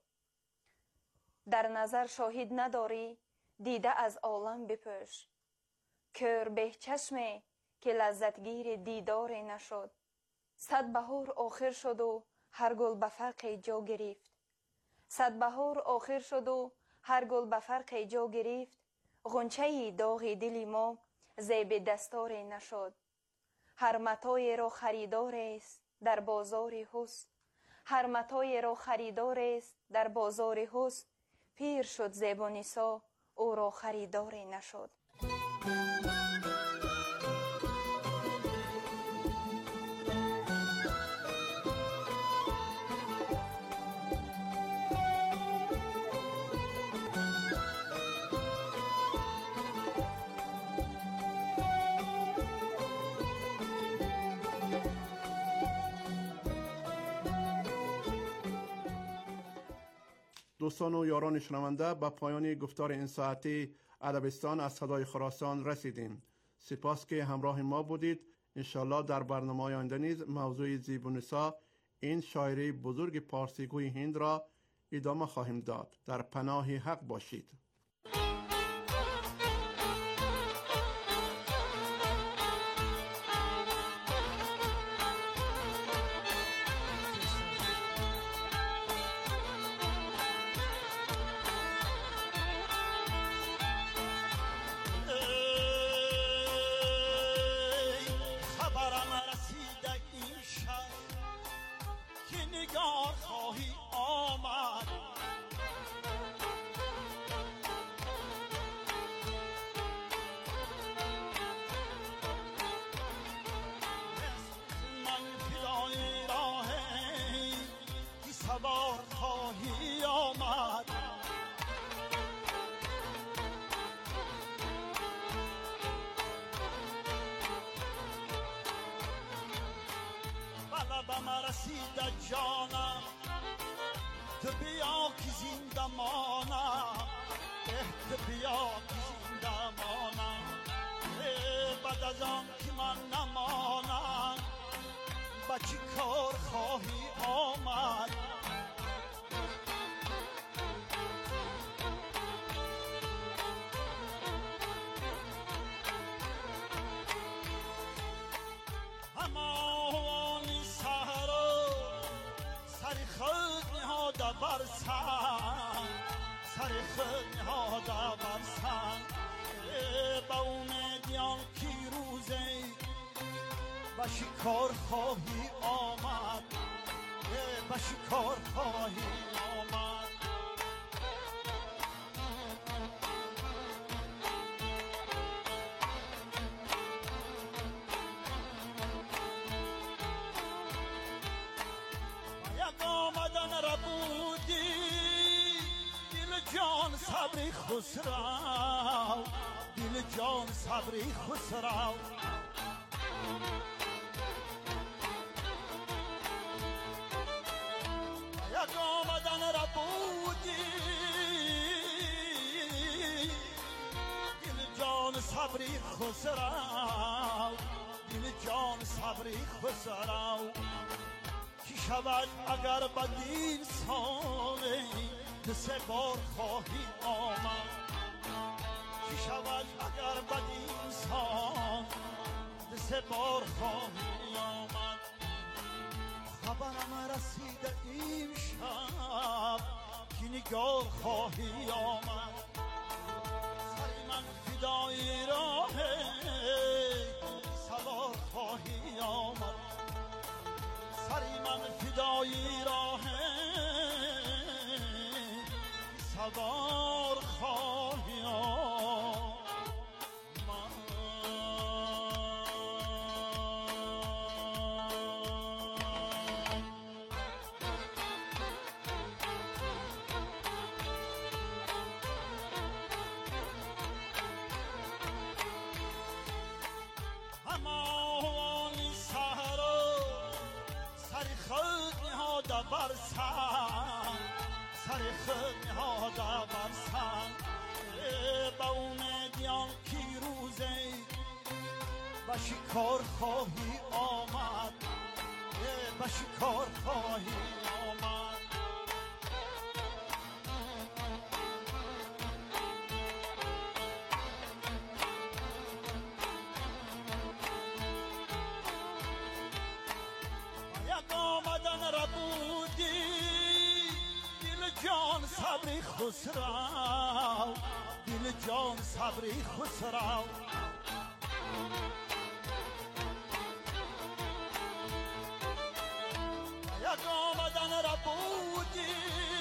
در نظر شاهد نداری دیده از عالم بپوش، کور به چشمی که لذتگیر دیداری نشد. صد بهار آخر شد و هر گل به فرق جا گرفت، صد بهار آخر شد و هر گل به فرق جا گرفت. غنچه داغ دلی ما زیب دستاری نشد. هر متاعی را خریدار است در بازار حسن، هر متاعی را خریدار است در بازار حسن. پیر شد زیبانیسا او را خریداری نشد. دوستان و یاران شنونده، به پایان گفتار این ساعتی ادبستان از صدای خراسان رسیدیم. سپاس که همراه ما بودید. انشالله در برنامه آینده نیز موضوع زیبانیسا، این شاعری بزرگ پارسیگوی هند را ادامه خواهیم داد. در پناه حق باشید. برم رسیده جانم تو بیا که زنده مانم تو بیا که زنده مانم بعد از آن که من نمانم با چی کار خواهی آمد همانی سهرا سر خود نهاده بر سر خود نهاده بر با امیدیان کی روزی با شکار خواهی آمد با شکار خواهی آمد یک آمدن را بودی دل جان صبری خسرو دل جان صبری خسرو یک آمدن را بودی دل جان صبری خسرو دل جان صبری خسرو چی شود اگر بدین سانه سه بار خواهی آمد چی شود اگر بدین سان سه بار خواهی آمد خبرم رسیده این شب که نگار خواهی آمد سری من فدای راه سوار خواهی آمد سری من فدای راه سوار خواهی آمد همانی سهرا سر خود نهاده بر سر خود نهاده بر با امیدیان کی روزی با شکار خواهی آمد با شکار خواهی آمد یک آمدن را بودی دل جان صبری خسرو دل جان صبری خسرو یک آمدن را بودی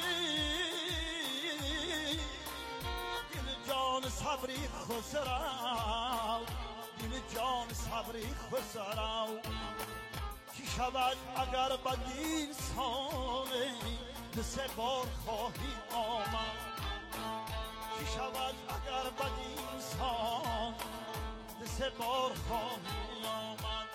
دل جان صبری خسرو دل جان صبری خسرو چی شود اگر بدین سانه سه بار خواهی آمد چی شود اگر بدین سان سه بار خواهی آمد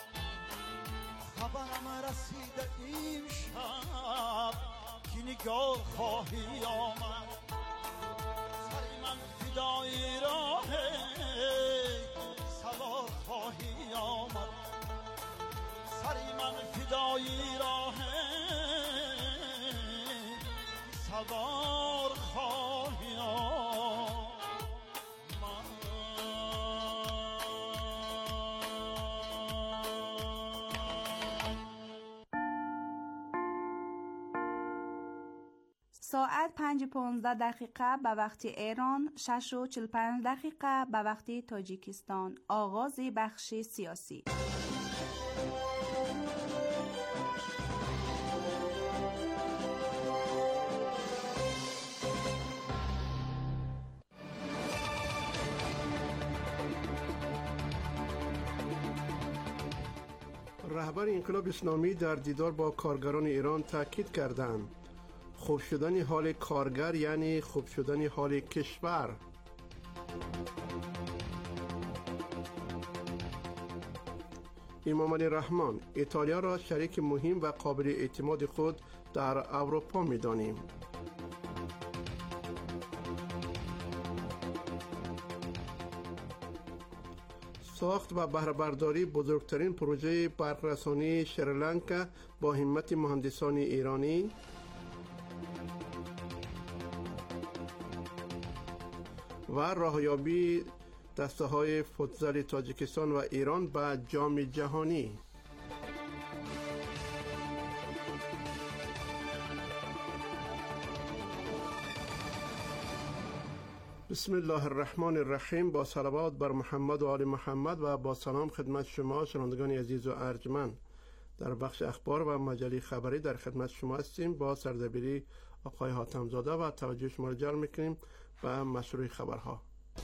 خبرم رسیده این شب که نگار خواهی آمد سری من فدای راه سوار خواهی آمد سری من فدای راه سوار خواهی آمد ساعت 5:15 به وقت ایران، 6:45 به وقت تاجیکستان. آغاز بخش سیاسی. رهبر انقلاب اسلامی در دیدار با کارگران ایران تاکید کردند خوب شدن حال کارگر یعنی خوب شدن حال کشور. امام علی رحمان: ایتالیا را شریک مهم و قابل اعتماد خود در اروپا می‌دانیم. ساخت و بهره برداری بزرگترین پروژه برق‌رسانی شریلانکا با همت مهندسان ایرانی. و راهیابی دسته‌های فوتزال تاجیکستان و ایران به جام جهانی. بسم الله الرحمن الرحیم. با صلوات بر محمد و آل محمد و با سلام خدمت شما شنوندگان عزیز و ارجمند. در بخش اخبار و مجله خبری در خدمت شما هستیم با سردبیری آقای حاتم زاده و توجه شما را جلب می‌کنیم به مشروع خبرها.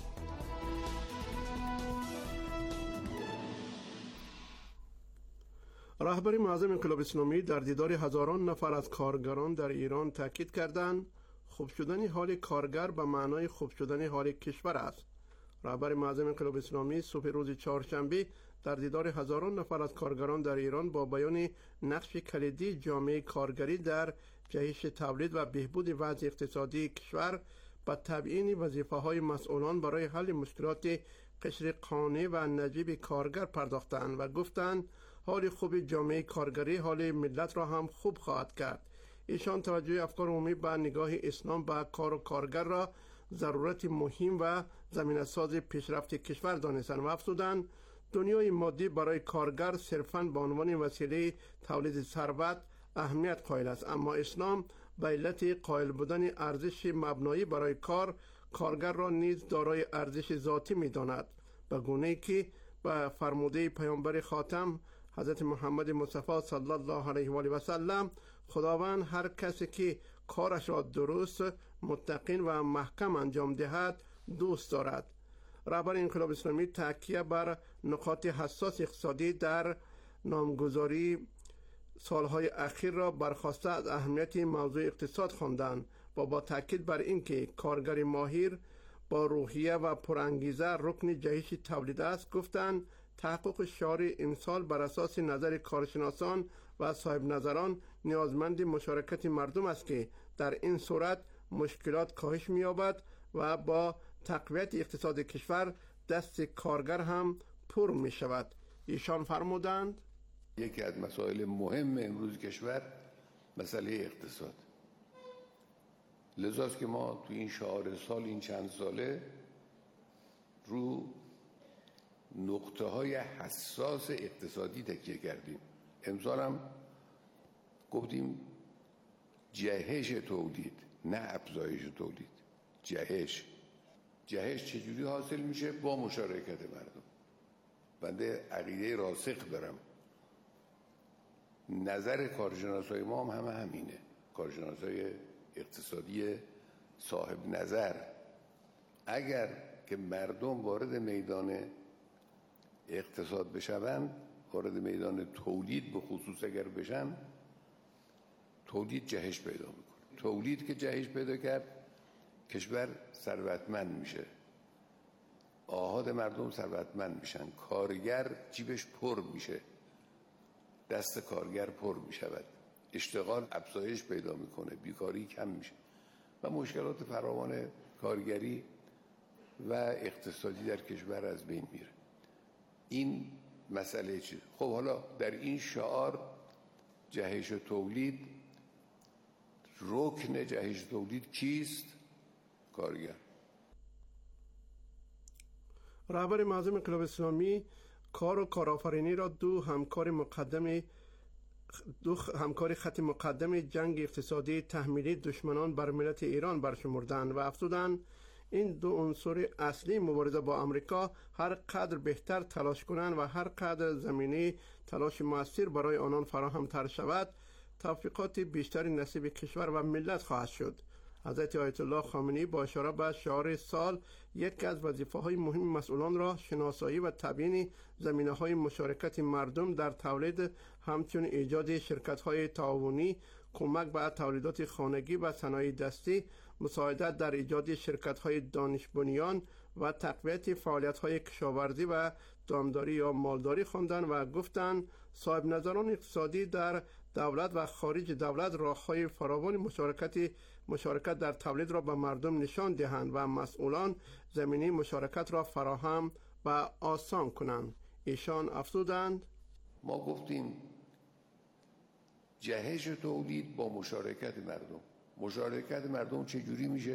رهبر معظم انقلاب اسلامی در دیدار هزاران نفر از کارگران در ایران تاکید کردند خوب شدن حال کارگر به معنای خوب شدن حال کشور است. رهبر معظم انقلاب اسلامی صبح روز چهارشنبه در دیدار هزاران نفر از کارگران در ایران با بیان نقش کلیدی جامعه کارگری در جهش تولید و بهبود وضع اقتصادی کشور با تبیین وظیفه‌های مسئولان برای حل مشکلات قشر قانع و نجیب کارگر پرداختند و گفتند حال خوب جامعه کارگری حال ملت را هم خوب خواهد کرد. ایشان توجه افکار عمومی به نگاه اسلام به کار و کارگر را ضرورت مهم و زمینه‌ساز پیشرفت کشور دانستند و افزودند دنیای مادی برای کارگر صرفاً به عنوان وسیله تولید ثروت اهمیت قائل است، اما اسلام به علت قائل بودن ارزش مبنایی برای کارگر را نیز دارای ارزش ذاتی می‌داند، به گونه‌ای که به فرموده پیامبر خاتم حضرت محمد مصطفی صلی الله علیه و آله و سلم خداوند هر کسی که کارش را درست، متقین و محکم انجام دهد دوست دارد. رهبر انقلاب اسلامی تکیه بر نقاط حساس اقتصادی در نامگذاری سالهای اخیر را برخواسته از اهمیت موضوع اقتصاد خواندند و با تاکید بر اینکه کارگر ماهر با روحیه و پرانگیزه رکن جهش تولید است گفتند تحقق شعار امسال بر اساس نظر کارشناسان و صاحب نظران نیازمند مشارکت مردم است که در این صورت مشکلات کاهش می‌یابد و با تقویت اقتصاد کشور دست کارگر هم پر می شود. ایشان فرمودند یکی از مسائل مهم امروز کشور مسئله اقتصاد. لذاست که ما تو این شعار سال این چند ساله رو نقطه های حساس اقتصادی تکیه کردیم. امسال هم گفتیم جهش تولید، نه افزایش تولید. جهش چجوری حاصل میشه؟ با مشارکت مردم. بنده عقیده راسخ دارم، نظر کارشناسای ما هم همینه، کارشناسای اقتصادی صاحب نظر. اگر که مردم وارد میدان اقتصاد بشوند، وارد میدان تولید به خصوص اگر بشن، تولید جهش پیدا میکنه. تولید که جهش پیدا کرد کشور ثروتمند میشه، آحاد مردم ثروتمند میشن، کارگر جیبش پر میشه، دست کارگر پر میشود، اشتغال افزایش پیدا میکنه، بیکاری کم میشه و مشکلات فراوان کارگری و اقتصادی در کشور از بین میره. این مسئله چیه؟ خب حالا در این شعار جهش تولید، رکن جهش تولید کیست؟ کارگر. رهبر معظم انقلاب اسلامی کار و کارآفرینی را دو همکار خط مقدم جنگ اقتصادی تحمیلی دشمنان بر ملت ایران برشمردند و افزودند این دو عنصر اصلی مبارزه با امریکا هر قدر بهتر تلاش کنند و هر قدر زمینه تلاش موثر برای آنان فراهم تر شود، توفیقات بیشتری نصیب کشور و ملت خواهد شد. حضرت آیت الله خامنه‌ای با اشاره به شعار سال یکی از وظیفه‌های مهم مسئولان را شناسایی و تبیین زمینه‌های مشارکت مردم در تولید، همچون ایجاد شرکت‌های تعاونی، کمک به تولیدات خانگی و صنایع دستی، مساعدت در ایجاد شرکت‌های دانش بنیان و تقویت فعالیت‌های کشاورزی و دامداری یا مالداری خواندند و گفتند صاحب نظران اقتصادی در دولت و خارج دولت راه‌های فراوان مشارکت در تولید را به مردم نشان دهند و مسئولان زمینه مشارکت را فراهم و آسان کنند. ایشان افزودند: ما گفتیم جهش تولید با مشارکت مردم. مشارکت مردم چجوری میشه؟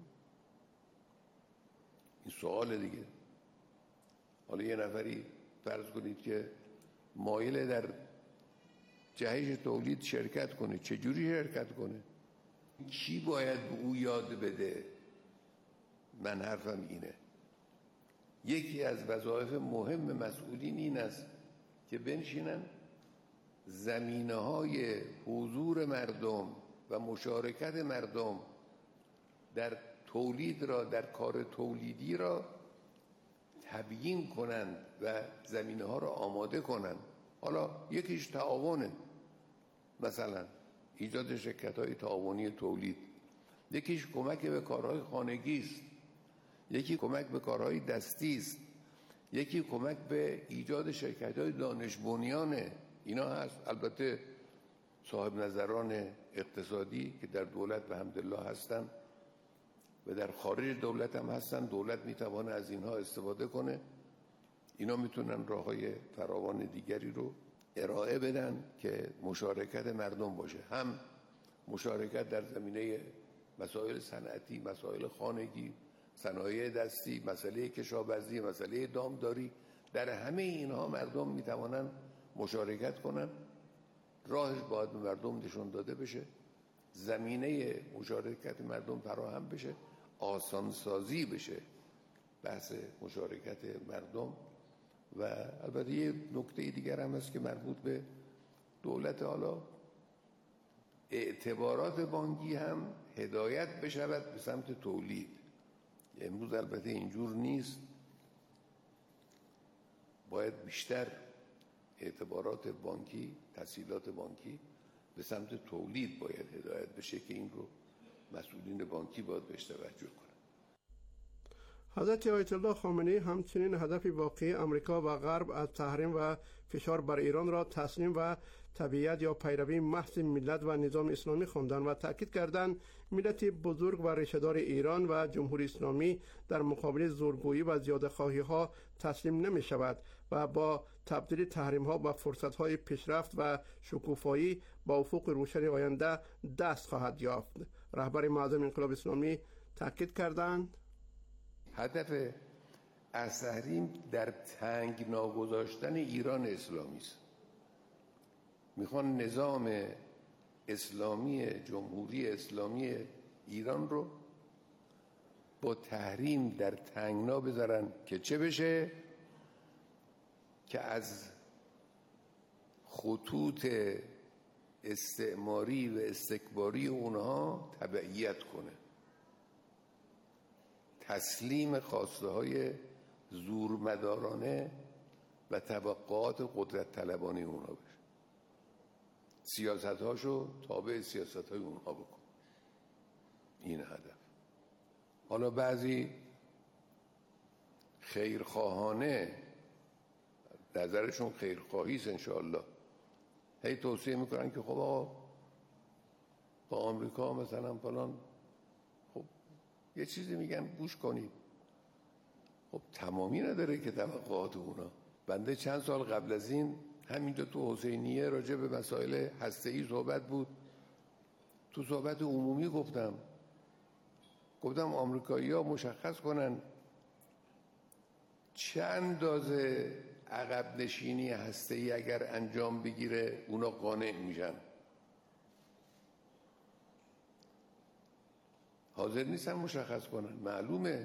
این سوال دیگه. حالا یه نفری فرض کنید که مایل در جهش تولید شرکت کنه، چجوری شرکت کنه؟ کی باید به او یاد بده؟ من حرفم اینه، یکی از وظایف مهم مسئولین این است که بنشینن زمینه‌های حضور مردم و مشارکت مردم در تولید را، در کار تولیدی را تبیین کنند و زمینه‌ها را آماده کنند. حالا یکیش تعاونه، مثلا ایجاد شرکت‌های تعاونی تولید، یکیش کمک به کارهای خانگی است، یکی کمک به کارهای دستی است، یکی کمک به ایجاد شرکت‌های دانش بنیانه. اینا هست. البته صاحب نظران اقتصادی که در دولت به حمدالله هستن و در خارج دولت هم هستن، دولت میتوانه از اینها استفاده کنه. اینا میتونن راه‌های فراوان دیگری رو ارائه بدن که مشارکت مردم باشه، هم مشارکت در زمینه مسائل صنعتی، مسائل خانگی، صنایع دستی، مسئله کشاورزی، مسئله دامداری. در همه اینها مردم میتوانن مشارکت کنن. راهش باید به مردم نشون داده بشه، زمینه مشارکت مردم فراهم بشه، آسانسازی بشه بحث مشارکت مردم. و البته یه نکته دیگر هم هست که مربوط به دولت. حالا اعتبارات بانکی هم هدایت بشود به سمت تولید. امروز البته اینجور نیست، باید بیشتر اعتبارات بانکی، تسهیلات بانکی به سمت تولید باید هدایت بشه که این رو مسئولین بانکی باید بهش توجه کنند. حضرت آیت الله خامنه‌ای همچنین هدف واقعی امریکا و غرب از تحریم و فشار بر ایران را تسلیم و تبعیت یا پیروی محض ملت و نظام اسلامی خواندند و تاکید کردند ملت بزرگ و ریشه‌دار ایران و جمهوری اسلامی در مقابل زورگویی و زیاده‌خواهی ها تسلیم نمی شود و با تبدیل تحریم ها به فرصت های پیشرفت و شکوفایی با افق روشن آینده دست خواهد یافت. رهبر معظم انقلاب اسلامی تاکید کردند هدف از تحریم در تنگنا گذاشتن ایران اسلامی است. میخوان نظام اسلامی، جمهوری اسلامی ایران رو با تحریم در تنگنا بذارن که چه بشه؟ که از خطوط استعماری و استکباری اونها تبعیت کنه، تسلیم خواسته های زورمدارانه و توقعات قدرت طلبانه اونها بشه، سیاست هاشو تابع سیاست های اونها بکن. این هدف. حالا بعضی خیرخواهانه، نظرشون خیرخواهی است انشاءالله، هی توصیه میکنن که خب آقا با آمریکا مثلا فلان، خب یه چیزی میگن گوش کنید. خب تمامی نداره که توقعات اونا. بنده چند سال قبل از این همینجا تو حسینیه راجع به مسائل هسته‌ای صحبت بود، تو صحبت عمومی گفتم آمریکایی‌ها مشخص کنن چه اندازه عقب نشینی هسته‌ای اگر انجام بگیره اونا قانع میشن. حاضر نیستن مشخص کنن. معلومه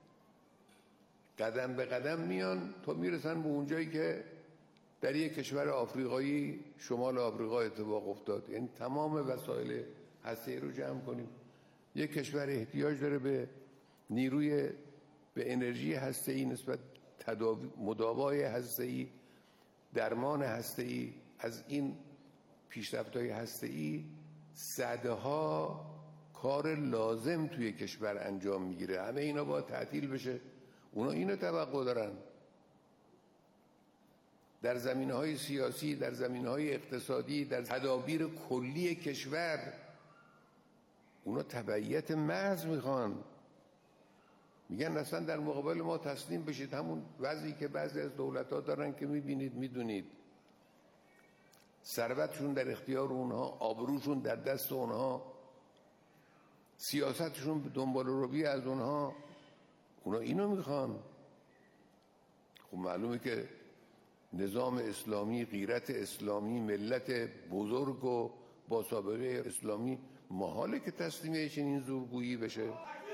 قدم به قدم میان تا میرسن به اونجایی که در یک کشور آفریقایی، شمال آفریقا اتفاق افتاد. یعنی تمام وسایل هسته‌ای رو جمع کنیم. یک کشور احتیاج داره به نیروی، به انرژی هسته‌ای نسبت مداوای هسته‌ای، درمان هسته‌ای. از این پیشرفت‌های هسته‌ای صدها کار لازم توی کشور انجام میگیره. همه اینا باید تعطیل بشه. اونا اینو توقع دارن. در زمینه‌های سیاسی، در زمینه‌های اقتصادی، در تدابیر کلی کشور اونا تبعیت محض میخوان. میگن اصلا در مقابل ما تسلیم بشید، همون وضعی که بعضی از دولت‌ها دارن که میبینید میدونید، ثروتشون در اختیار اونها، آبروشون در دست اونها، سیاستشون به دنبال روی از اونها، اونا اینو میخوان. خب معلومه که نظام اسلامی، غیرت اسلامی، ملت بزرگ و با سابقه اسلامی محاله که تسلیم چنین زورگویی بشه.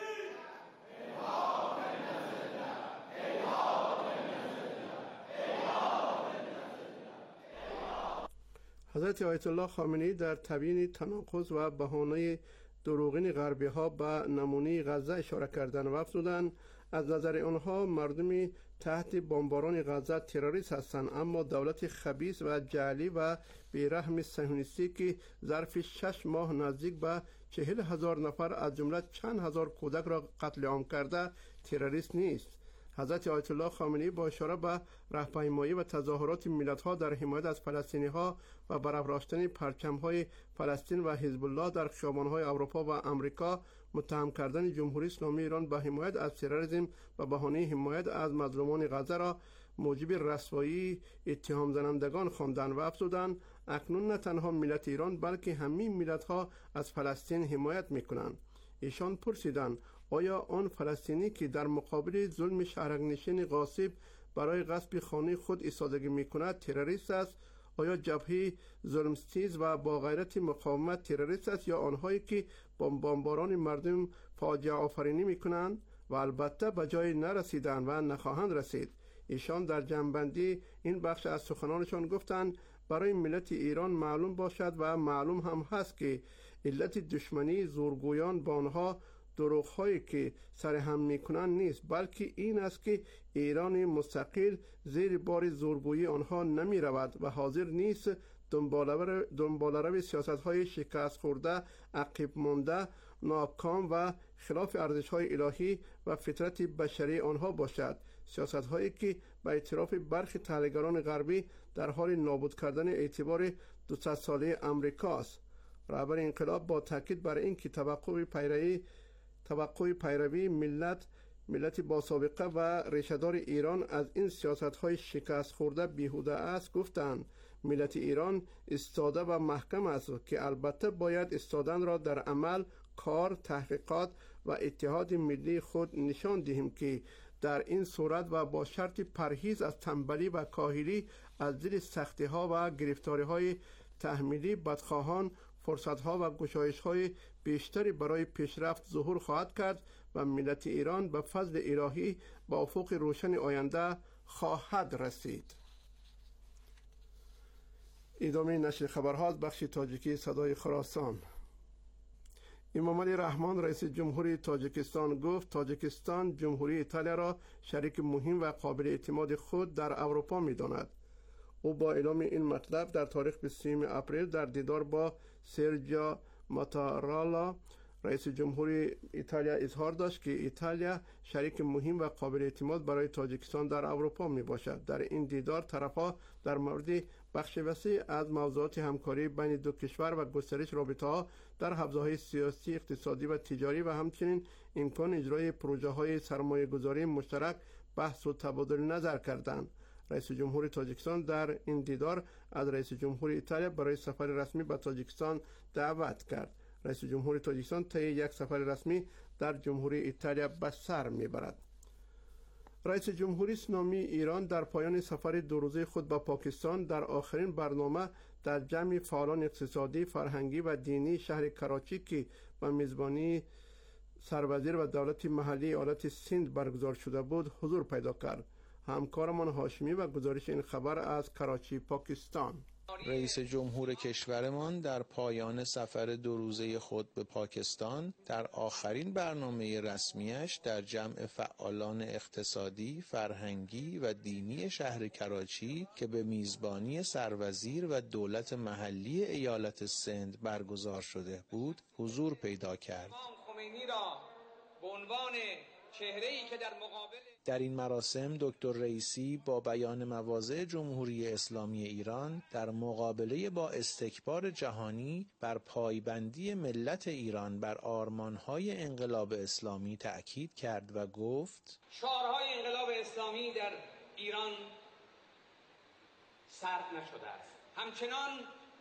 حضرت آیت الله خامنه‌ای در تبیین تناقض و بهانه دروغین غربی ها به نمونه غزه اشاره کردند و افزودند از نظر آنها مردمی تحت بمباران غزه تروریست هستند، اما دولت خبیث و جعلی و بیرحم صهیونیستی که ظرف 6 ماه نزدیک به 40,000 نفر از جمله چند هزار کودک را قتل عام کرده تروریست نیست. حضرت آیت الله خامنه‌ای با اشاره به راهپیمایی و تظاهرات ملت‌ها در حمایت از فلسطینی‌ها و برافراشتن پرچم‌های فلسطین و حزب الله در خیابان‌های اروپا و امریکا متهم کردن جمهوری اسلامی ایران به حمایت از تروریسم و بهانه حمایت از مظلومان غزه را موجب رسوایی اتهام زنندگان خواندند و افزودند اکنون نه تنها ملت ایران بلکه همه ملت‌ها از فلسطین حمایت می‌کنند. ایشان پرسیدند آیا آن فلسطینی که در مقابل ظلم شهرک‌نشین غاصب برای غصب خانه خود ایستادگی می‌کند تروریست است؟ آیا جبهه ظلمستیز و با غیرت مقاومت تروریست است یا آنهایی که با بمباران مردم فاجعه آفرینی می‌کنند و البته به جای نرسیدند و نخواهند رسید؟ ایشان در جمع‌بندی این بخش از سخنانشان گفتند برای ملت ایران معلوم باشد و معلوم هم هست که علت دشمنی زورگویان با آنها دروغ‌هایی که سرهم می‌کنند نیست، بلکه این است که ایران مستقل زیر بار زورگویی آنها نمی‌رود و حاضر نیست دنباله‌رو سیاست‌های شکست خورده، عقب مانده، ناکام و خلاف ارزش‌های الهی و فطرت بشری آنها باشد. سیاست‌هایی که به اعتراف برخی تحلیلگران غربی در حال نابود کردن اعتبار 200 ساله امریکاست. رهبر انقلاب با تاکید بر این که توقع پیروی ملت با سابقه و ریشه‌دار ایران از این سیاست‌های شکست خورده بیهوده است گفتند ملت ایران ایستاده و محکم است که البته باید ایستادن را در عمل، کار، تحقیقات و اتحاد ملی خود نشان دهیم که در این صورت و با شرط پرهیز از تنبلی و کاهلی از زیر سختی‌ها و گرفتاری‌های تحمیلی بدخواهان فرصت‌ها و گشایش‌های بیشتری برای پیشرفت ظهور خواهد کرد و ملت ایران به فضل الهی به افق روشن آینده خواهد رسید. ادامه نشر خبرها از بخش تاجیکی صدای خراسان. امام علی رحمان رئیس جمهوری تاجیکستان گفت تاجیکستان جمهوری ایتالیا را شریک مهم و قابل اعتماد خود در اروپا می‌داند. او با اعلام این مطلب در تاریخ 23 اپریل در دیدار با سرجیو ماتارالا رئیس جمهوری ایتالیا اظهار داشت که ایتالیا شریک مهم و قابل اعتماد برای تاجیکستان در اروپا می باشد. در این دیدار طرفها در مورد بخش وسیع از موضوعات همکاری بین دو کشور و گسترش رابطه‌ها در حوزه‌های سیاسی، اقتصادی و تجاری و همچنین امکان اجرای پروژه‌های سرمایه‌گذاری مشترک بحث و تبادل نظر کردند. رئیس جمهوری تاجیکستان در این دیدار از رئیس جمهوری ایتالیا برای سفر رسمی به تاجیکستان دعوت کرد. رئیس جمهوری تاجیکستان طی یک سفر رسمی در جمهوری ایتالیا به سر میبرد. رئیس جمهوری اسلامی ایران در پایان سفر دو روزه خود به پاکستان در آخرین برنامه در جمع فعالان اقتصادی، فرهنگی و دینی شهر کراچی که به میزبانی سروزیر و دولت محلی ایالت سند برگزار شده بود حضور پیدا کرد. همکارمان هاشمی و گزارش این خبر از کراچی، پاکستان. رئیس جمهور کشورمان در پایان سفر دو روزه خود به پاکستان در آخرین برنامه رسمیش در جمع فعالان اقتصادی، فرهنگی و دینی شهر کراچی که به میزبانی سروزیر و دولت محلی ایالت سند برگزار شده بود حضور پیدا کرد. امام خمینی را به عنوان چهره‌ای که در مقابل در این مراسم دکتر رئیسی با بیان مواضع جمهوری اسلامی ایران در مقابله با استکبار جهانی بر پایبندی ملت ایران بر آرمان‌های انقلاب اسلامی تأکید کرد و گفت شعارهای انقلاب اسلامی در ایران سرد نشده است. همچنان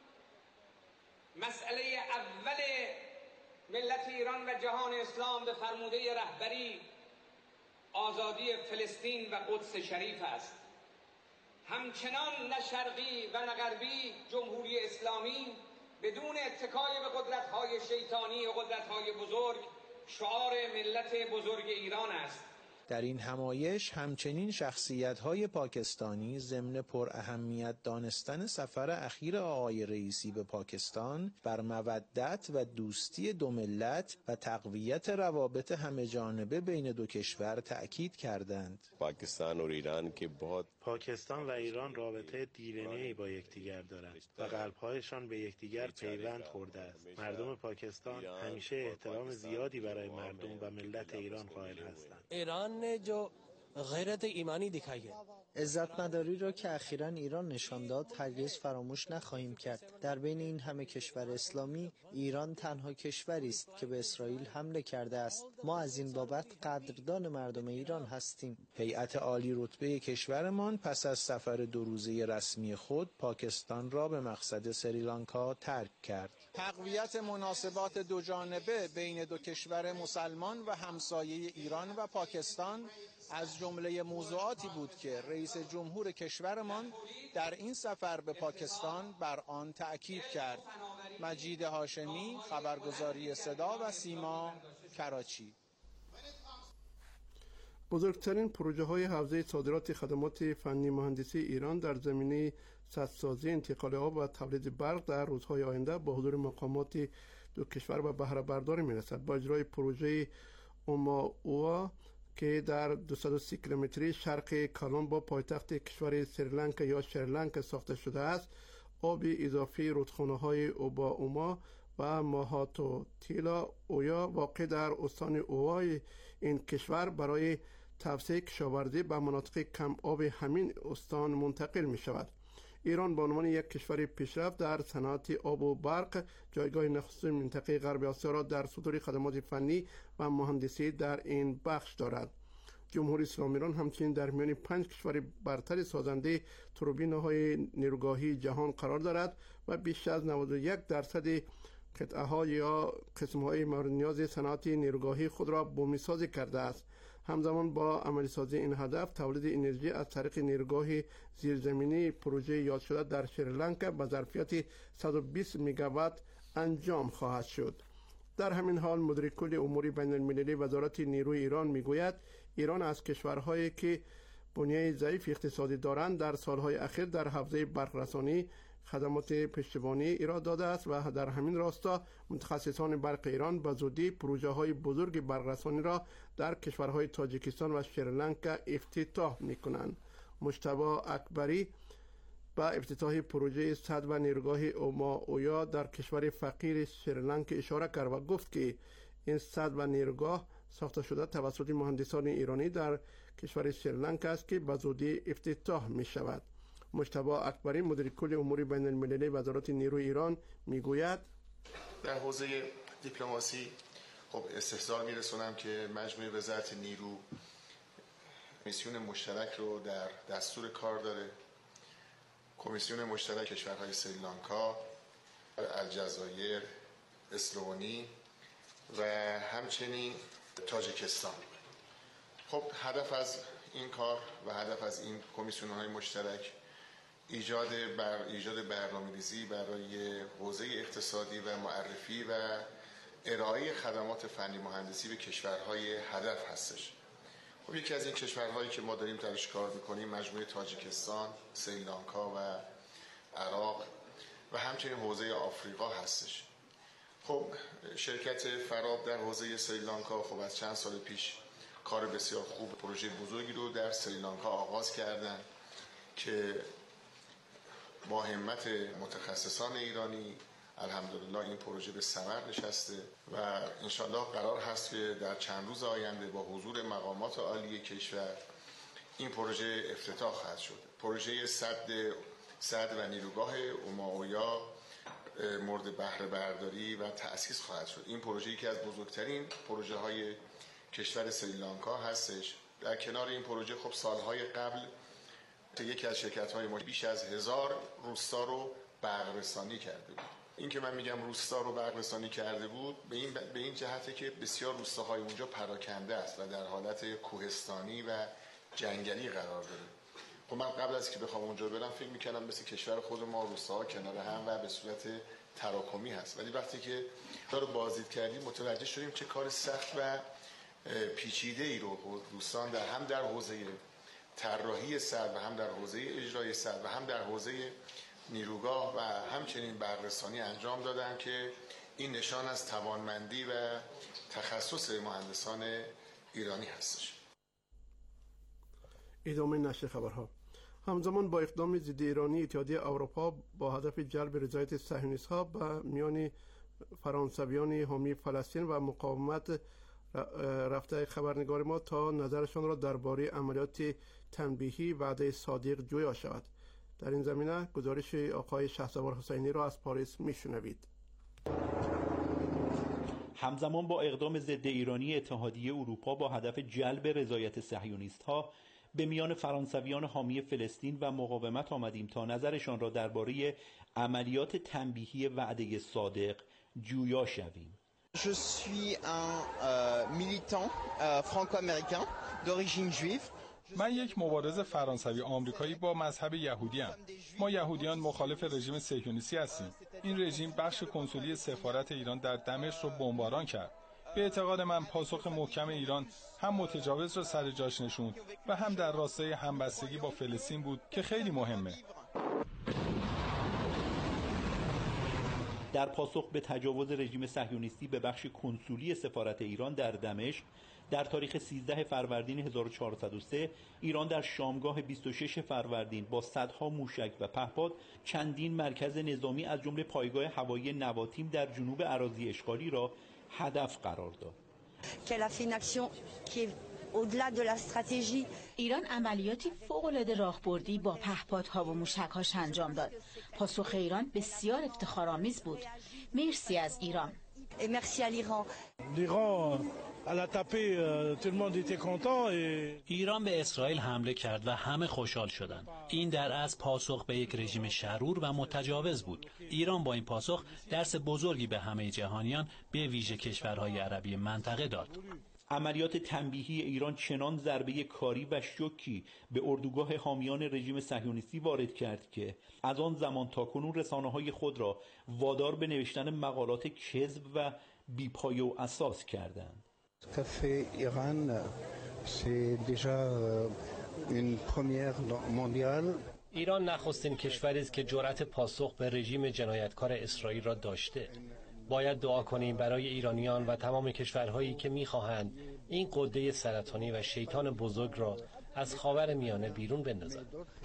مسئله اول ملت ایران و جهان اسلام به فرموده رهبری آزادی فلسطین و قدس شریف است. همچنان نه شرقی و نه غربی جمهوری اسلامی بدون اتکای به قدرت‌های شیطانی و قدرت‌های بزرگ شعار ملت بزرگ ایران است. در این همایش همچنین شخصیت‌های پاکستانی ضمن پر اهمیت دانستن سفر اخیر آقای رئیسی به پاکستان بر مودت و دوستی دو ملت و تقویت روابط همه‌جانبه بین دو کشور تأکید کردند. پاکستان و ایران که پاکستان و ایران رابطه دیرینه‌ای با یکدیگر دارند و قلب‌هایشان به یکدیگر پیوند خورده است. مردم پاکستان همیشه احترام زیادی برای مردم و ملت ایران قائل هستند. ایران نے جو غیرت ایمانی دکھائی ہے عزت مداری را که اخیراً ایران نشان داد هرگز فراموش نخواهیم کرد. در بین این همه کشور اسلامی ایران تنها کشوری است که به اسرائیل حمله کرده است. ما از این بابت قدردان مردم ایران هستیم. هیئت عالی رتبه کشورمان پس از سفر 2 روزه رسمی خود پاکستان را به مقصد سریلانکا ترک کرد. تقویت مناسبات دو جانبه بین دو کشور مسلمان و همسایه ایران و پاکستان از جمله موضوعاتی بود که رئیس جمهور کشورمان در این سفر به پاکستان بر آن تأکید کرد. مجید هاشمی، خبرگزاری صدا و سیما، کراچی. بزرگترین پروژه های حوزه صادرات خدمات فنی مهندسی ایران در زمینه سدسازی، انتقال آب و تولید برق در روزهای آینده با حضور مقامات دو کشور به بهره برداری می‌رسد. با اجرای پروژه اوماوا که در 230 کیلومتری شرق کالامبو پایتخت کشور سریلانکا یا شریلانکا ساخته شده است، آب اضافی رودخانه‌های اوبا و ماهاتوتیلا اویا واقع در استان اوای این کشور برای توسعه کشاورزی به مناطق کم آب همین استان منتقل می شود. ایران به عنوان یک کشور پیشرفت در صنعت آب و برق جایگاه نخستین منطقه غرب آسیا را در صدور خدمات فنی و مهندسی در این بخش دارد. جمهوری اسلامی ایران همچنین در میان 5 کشور برتر سازنده توربین‌های نیروگاهی جهان قرار دارد و بیش از 91% قطعه‌ها یا قسم‌های مورد نیاز صنعت نیروگاهی خود را بومی‌سازی کرده است. همزمان با عملی سازی این هدف تولید انرژی از طریق نیروگاه زیرزمینی پروژه یاد شده در سریلانکا به ظرفیت 120 میگاوات انجام خواهد شد. در همین حال مدیر کل امور بین المللی وزارت نیروی ایران میگوید ایران از کشورهایی که بنیه ضعیف اقتصادی دارند در سالهای اخیر در حوزه برقرسانی خدمات پشتیبانی ایراد داده است و در همین راستا متخصصان برق ایران به زودی پروژه های بزرگ برقرسانی را در کشورهای تاجیکستان و سریلانکا افتتاح می‌کنند. مجتبی اکبری با افتتاح پروژه سد و نیروگاه اوماویا در کشور فقیر سریلانکا اشاره کرد و گفت که این سد و نیروگاه ساخته شده توسط مهندسان ایرانی در کشور سریلانکا است که به زودی افتتاح می شود. مجتبی اکبری مدیر کل امور بین المللی وزارت نیروی ایران میگوید در حوزه دیپلماسی خب استحضار میرسونم که مجموعه وزارت نیرو کمیسیون مشترک رو در دستور کار داره. کمیسیون مشترک کشورهای سریلانکا، الجزایر، اسلوونی و همچنین تاجیکستان. خب هدف از این کار و هدف از این کمیسیون‌های مشترک ایجاد برنامه‌ریزی برای حوزه اقتصادی و معرفی و ارائه خدمات فنی مهندسی به کشورهای هدف هستش. خب یکی از این کشورهایی که ما داریم درش کار می‌کنیم مجموعه تاجیکستان، سریلانکا و عراق و همچنین حوزه آفریقا هستش. خب شرکت فراب در حوزه سریلانکا خب از چند سال پیش کار بسیار خوب پروژه بزرگی رو در سریلانکا آغاز کردن که با همت متخصصان ایرانی الحمدلله این پروژه به ثمر نشسته و انشالله قرار هست که در چند روز آینده با حضور مقامات عالی کشور این پروژه افتتاح خواهد شد. پروژه سد و نیروگاه اوماویا مورد بهره برداری و تأسیس خواهد شد. این پروژه یکی از بزرگترین پروژه های کشور سریلانکا هستش. در کنار این پروژه خب سالهای قبل یکی از شرکت‌های ما بیش از 1000 روستا رو برق‌رسانی کرده بود. این که من میگم روستا رو برق‌رسانی کرده بود به این جهته که بسیار روستاهای اونجا پراکنده است و در حالت کوهستانی و جنگلی قرار داره. خب من قبل از که بخوام اونجا برم فکر می‌کردم مثل کشور خود ما روستاها کنار هم و به صورت تراکمی هست، ولی وقتی که رو بازدید کردیم متوجه شدیم چه کار سخت و پیچیده ای رو دوستان هم در حوزه طراحی سد و هم در حوزه اجرای سد و هم در حوزه نیروگاه و همچنین برق‌رسانی انجام دادن که این نشان از توانمندی و تخصص مهندسان ایرانی هستش. ادامه نشر خبرها. همزمان با اقدام ضد ایرانی اتحادیه اروپا با هدف جلب رضایت صهیونیست‌ها به میان فرانسویان حامی فلسطین و مقاومت رفته خبرنگار ما تا نظرشان را درباره عملیات تنبیهی وعده صادق جویا شود. در این زمینه گزارش آقای شهسوار حسینی را از پاریس میشنوید. همزمان با اقدام ضد ایرانی اتحادیه اروپا با هدف جلب رضایت صهیونیست‌ها به میان فرانسویان حامی فلسطین و مقاومت آمدیم تا نظرشان را درباره عملیات تنبیهی وعده صادق جویا شویم. Je suis un militant franco-américain d'origine juive. من یک مبارز فرانسوی آمریکایی با مذهب یهودی ام. ما یهودیان مخالف رژیم صهیونیستی هستیم. این رژیم بخش کنسولی سفارت ایران در دمشق را بمباران کرد. به اعتقاد من پاسخ محکم ایران هم متجاوز را سر جاش نشوند و هم در راستای همبستگی با فلسطین بود که خیلی مهمه. در پاسخ به تجاوز رژیم صهیونیستی به بخش کنسولی سفارت ایران در دمشق در تاریخ 13 فروردین 1403 ایران در شامگاه 26 فروردین با صدها موشک و پهپاد چندین مرکز نظامی از جمله پایگاه هوایی نواتیم در جنوب اراضی اشغالی را هدف قرار داد. ایران عملیاتی فوق‌العاده راهبردی با پهپادها و موشک‌هاش انجام داد. پاسخ ایران بسیار افتخارآمیز بود. مرسی از ایران. ایران به اسرائیل حمله کرد و همه خوشحال شدند. این در اصل پاسخ به یک رژیم شرور و متجاوز بود. ایران با این پاسخ درس بزرگی به همه جهانیان به ویژه کشورهای عربی منطقه داد. عملیات تنبیهی ایران چنان ضربه کاری و شوکی به اردوگاه حامیان رژیم صهیونیستی وارد کرد که از آن زمان تاکنون رسانه‌های خود را وادار به نوشتن مقالات کذب و بی‌پایه و اساس کردند. ایران نخستین کشوری است که جرأت پاسخ به رژیم جنایتکار اسرائیل را داشته. باید دعا کنیم برای ایرانیان و تمام کشورهایی که می‌خواهند این قده سرطانی و شیطان بزرگ را از خاورمیانه بیرون بندازند.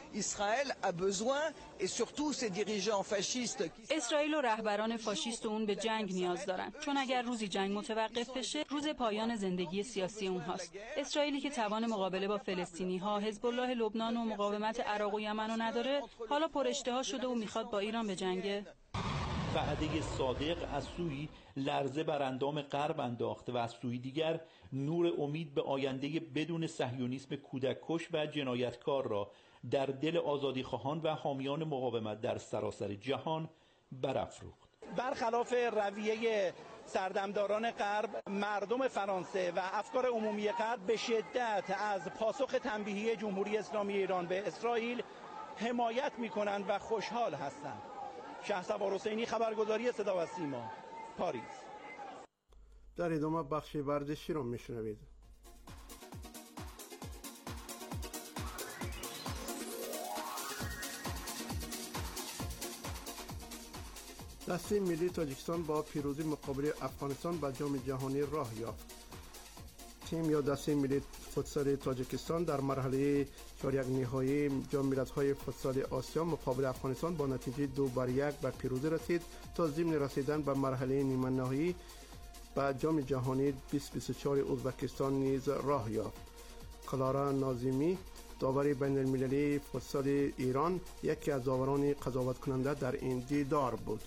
اسرائیل و رهبران فاشیست اون به جنگ نیاز دارن، چون اگر روزی جنگ متوقف بشه روز پایان زندگی سیاسی اونهاست. اسرائیلی که توان مقابله با فلسطینی‌ها، حزب الله لبنان و مقاومت عراق و یمن رو نداره، حالا پراشتها شده و میخواد با ایران به جنگه. وعده صادق از سوی لرزه بر اندام غرب انداخت و از سوی دیگر نور امید به آینده بدون صهیونیسم کودککش و جنایتکار را در دل آزادیخواهان و حامیان مقاومت در سراسر جهان برافروخت. برخلاف رویه سردمداران غرب، مردم فرانسه و افکار عمومی غرب به شدت از پاسخ تنبیهی جمهوری اسلامی ایران به اسرائیل حمایت می‌کنند و خوشحال هستند. شهسوار حسینی، خبرگزاری صدا و سیما، پاریس. در ادامه بخش ورزشی را میشنوید. دسته ملی تاجیکستان با پیروزی مقابل افغانستان به جام جهانی راه یافت. تیم یا دسته ملی فوتسال تاجیکستان در مرحله 4 نهایی جام ملت‌های فوتسال آسیا مقابل افغانستان با نتیجه 2-1 به پیروزی رسید تا ضمن رسیدن به مرحله نیمه نهایی به جام جهانی 2024 ازبکستان نیز راه یافت. کلارا نازمی داور بین المللی فوتسال ایران یکی از داوران قضاوت کننده در این دیدار بود.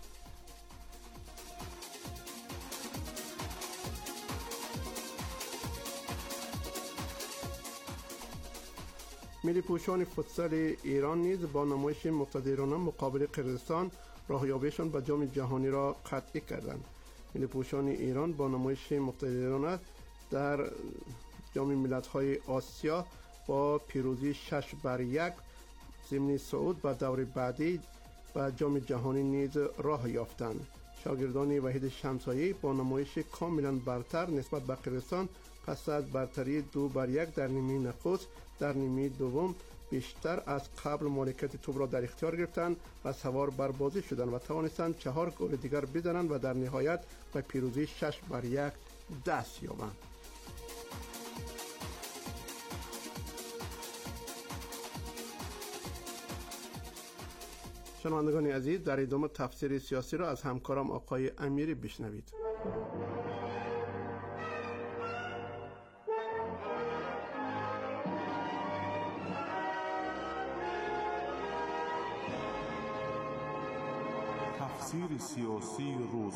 ملی پوشان فوتسال ایران نیز با نمایش مقتدرانه مقابل قرقیزستان راهیابیشان به جام جهانی را قطعی کردند. ملی پوشان ایران با نمایش مقتدرانه در جام ملت‌های آسیا با پیروزی 6-1 ضمن صعود به دور بعدی به جام جهانی نیز راه یافتند. شاگردان وحید شمسایی با نمایش کاملا برتر نسبت به قرقیزستان پس از برتری 2-1 در نیمه نخست در نیمه دوم بیشتر از قبل مالکیت توپ را در اختیار گرفتند و سوار بر بازی شدند و توانستند 4 گل دیگر بزنند و در نهایت به پیروزی 6-1 دست یابند. شنوندگان عزیز، در ادامه تفسیر سیاسی را از همکارم آقای امیری بشنوید. تفسیر سیاسی روز.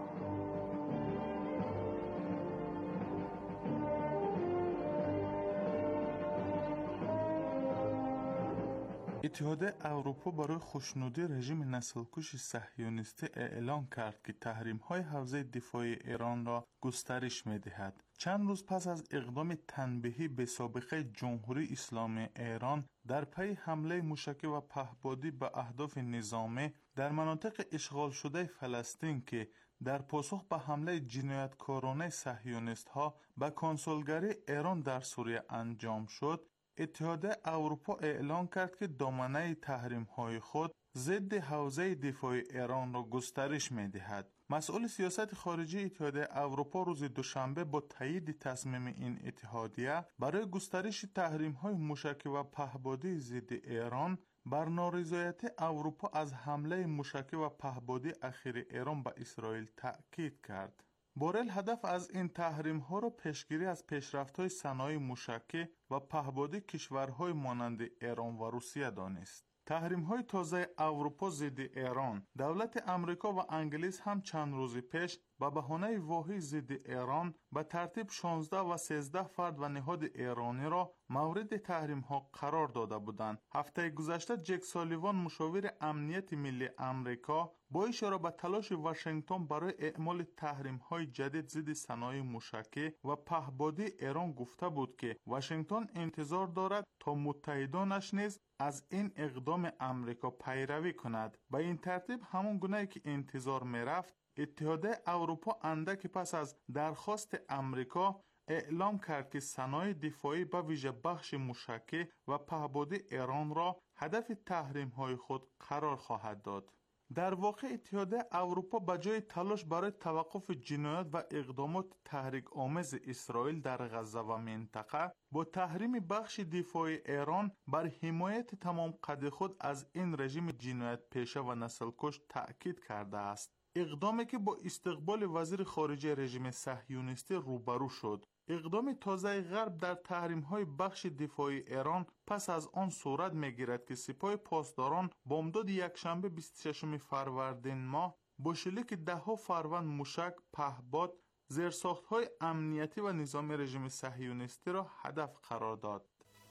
اتحادیه اروپا برای خوشنودی رژیم نسل‌کش صهیونیستی اعلام کرد که تحریم‌های حوزه دفاعی ایران را گسترش می‌دهد. چند روز پس از اقدام تنبیهی به سابقه جمهوری اسلامی ایران در پی حمله موشکی و پهپادی به اهداف نظامی در مناطق اشغال شده فلسطین که در پاسخ به حمله جنایتکارانه صهیونیست‌ها به کنسولگری ایران در سوریه انجام شد، اتحادیه اروپا اعلام کرد که دامنه تحریم‌های خود ضد حوزه دفاعی ایران را گسترش می‌دهد. مسئول سیاست خارجی اتحادیه اروپا روز دوشنبه با تایید تصمیم این اتحادیه برای گسترش تحریم‌های موشکی و پهپادی ضد ایران بر نارضایتی اروپا از حمله موشکی و پهپادی اخیر ایران به اسرائیل تأکید کرد. بورل هدف از این تحریم ها را پیشگیری از پیشرفت های صنایع موشکی و پهپادی کشورهای مانند ایران و روسیه دانست. تحریم های تازه اروپا ضد ایران، دولت امریکا و انگلیس هم چند روز پیش به بهانه واهی ضد ایران به ترتیب 16 و 13 فرد و نهاد ایرانی را مورد تحریم ها قرار داده بودند. هفته گذشته جک سالیوان مشاور امنیت ملی امریکا با اشاره به تلاش واشنگتن برای اعمال تحریم های جدید ضد صنایع موشکی و پهپادی ایران گفته بود که واشنگتن انتظار دارد تا متحدانش نیز از این اقدام امریکا پیروی کند. به این ترتیب همون گونه که انتظار می رفت، اتحادیه اروپا اندک پس از درخواست امریکا اعلام کرد که صنایع دفاعی به ویژه بخش موشکی و پهپادی ایران را هدف تحریم های خود قرار خواهد داد. در واقع اتحادیه اروپا به جای تلاش برای توقف جنایات و اقدامات تحریک آمیز اسرائیل در غزه و منطقه با تحریم بخش دفاعی ایران بر حمایت تمام قد خود از این رژیم جنایت پیشه و نسل‌کش تأکید کرده است. اقدامی که با استقبال وزیر خارجه رژیم صهیونیستی روبرو شد. اقدام تازه غرب در تحریم‌های بخش دفاعی ایران پس از آن صورت می‌گیرد که سپاه پاسداران بامداد یکشنبه 26 فروردین ماه با شلیک ده‌ها فروند موشک، پهپاد، زیرساخت‌های امنیتی و نظامی رژیم صهیونیستی را هدف قرار داد.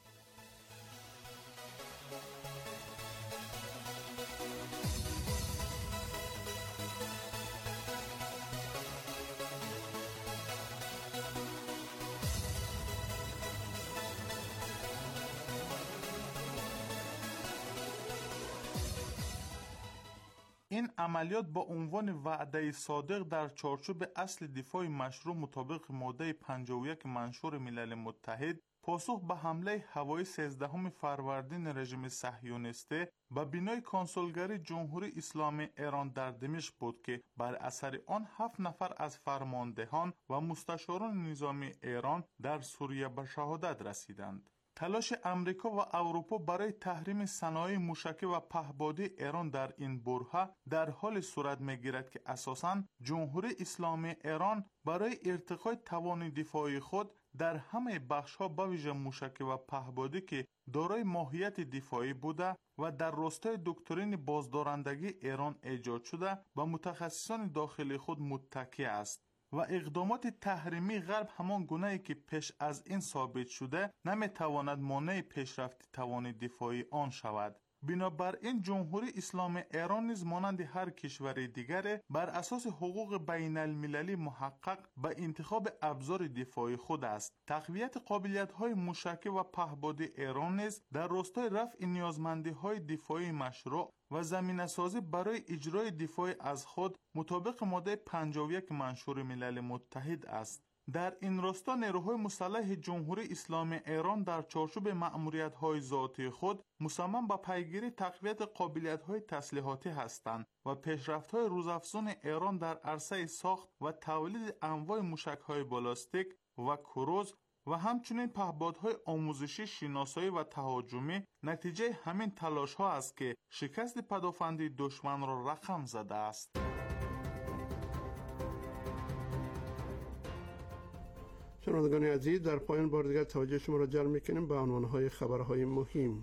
این عملیات با عنوان وعده صادق در چارچوب اصل دفاع مشروع مطابق ماده 51 منشور ملل متحد پاسخ به حمله هوایی 13 فروردین رژیم صهیونیستی به بینای کنسولگری جمهوری اسلامی ایران در دمشق بود که بر اثر آن 7 نفر از فرماندهان و مستشاران نظامی ایران در سوریه به شهادت رسیدند. تلاش امریکا و اروپا برای تحریم صنایع موشکی و پهپادی ایران در این برهه در حال صورت می‌گیرد که اساساً جمهوری اسلامی ایران برای ارتقای توان دفاعی خود در همه بخش‌ها به ویژه موشکی و پهپادی که دارای ماهیت دفاعی بوده و در راستای دکترین بازدارندگی ایران ایجاد شده به متخصصان داخلی خود متکی است و اقدامات تحریمی غرب همان گونه‌ای که پیش از این ثابت شده نمیتواند مانع پیشرفت توان دفاعی آن شود. بنابراین جمهوری اسلامی ایران نیز مانند هر کشور دیگر بر اساس حقوق بین المللی محقق به انتخاب ابزار دفاعی خود است. تقویت قابلیت‌های موشکی و پهپادی ایران نیز در راستای رفع نیازمندی‌های دفاعی مشروع و زمینه‌سازی برای اجرای دفاع از خود مطابق ماده 51 منشور ملل متحد است. در این راستا نیروهای مسلح جمهوری اسلامی ایران در چارچوب مأموریت‌های ذاتی خود مصمم به پیگیری تقویت قابلیت‌های تسلیحاتی هستند و پیشرفت‌های روزافزون ایران در عرصه ساخت و تولید انواع موشک‌های بالاستیک و کروز و همچنین پهپادهای آموزشی، شناسایی و تهاجمی نتیجه همین تلاش‌ها است که شکست پدافندی دشمن را رقم زده است. شنوندگان عزیز، در پایان بار دیگر توجه شما را جلب می‌کنیم به عنوان‌های خبرهای مهم.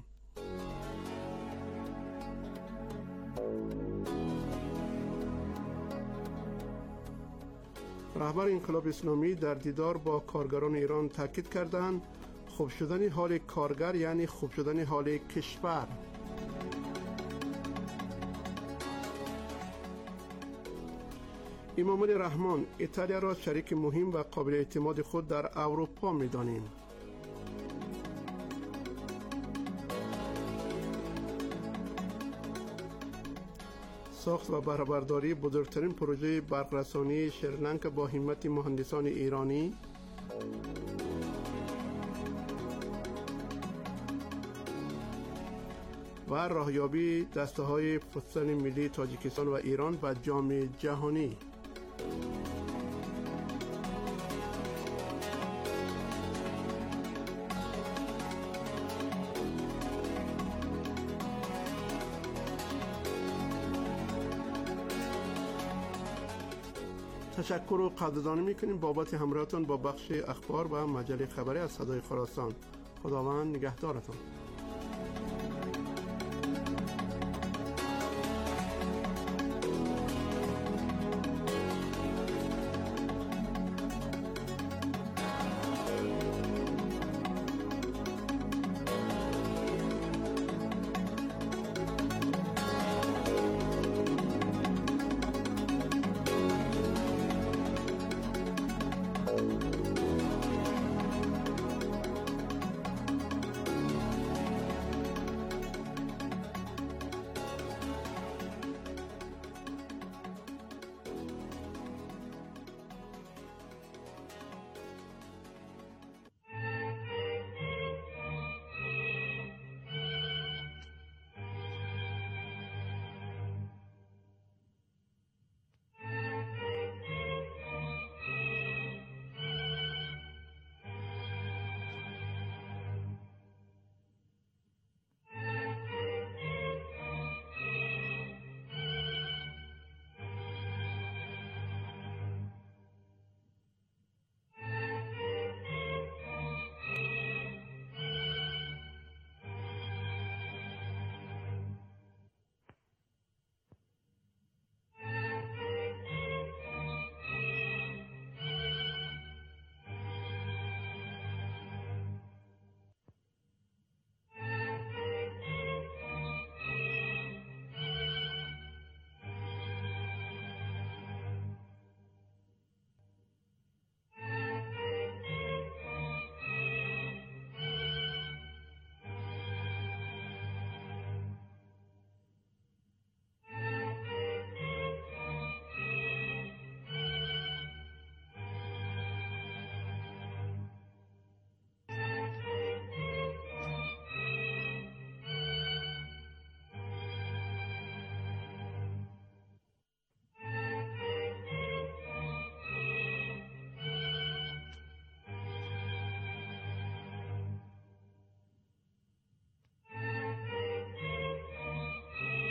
رهبر انقلاب اسلامی در دیدار با کارگران ایران تاکید کردند خوب شدن حال کارگر یعنی خوب شدن حال کشور. امام علی رحمان: ایتالیا را شریک مهم و قابل اعتماد خود در اروپا می‌دانیم. ساخت و بهره‌برداری بزرگترین پروژه برق‌رسانی سریلانکا با همت مهندسان ایرانی. و راهیابی دسته‌های فوتسال ملی تاجیکستان و ایران به جام جهانی. تشکر و قدردانی میکنیم بابت همراهتان با بخش اخبار و مجله خبری از صدای خراسان. خداوند نگهدارتان.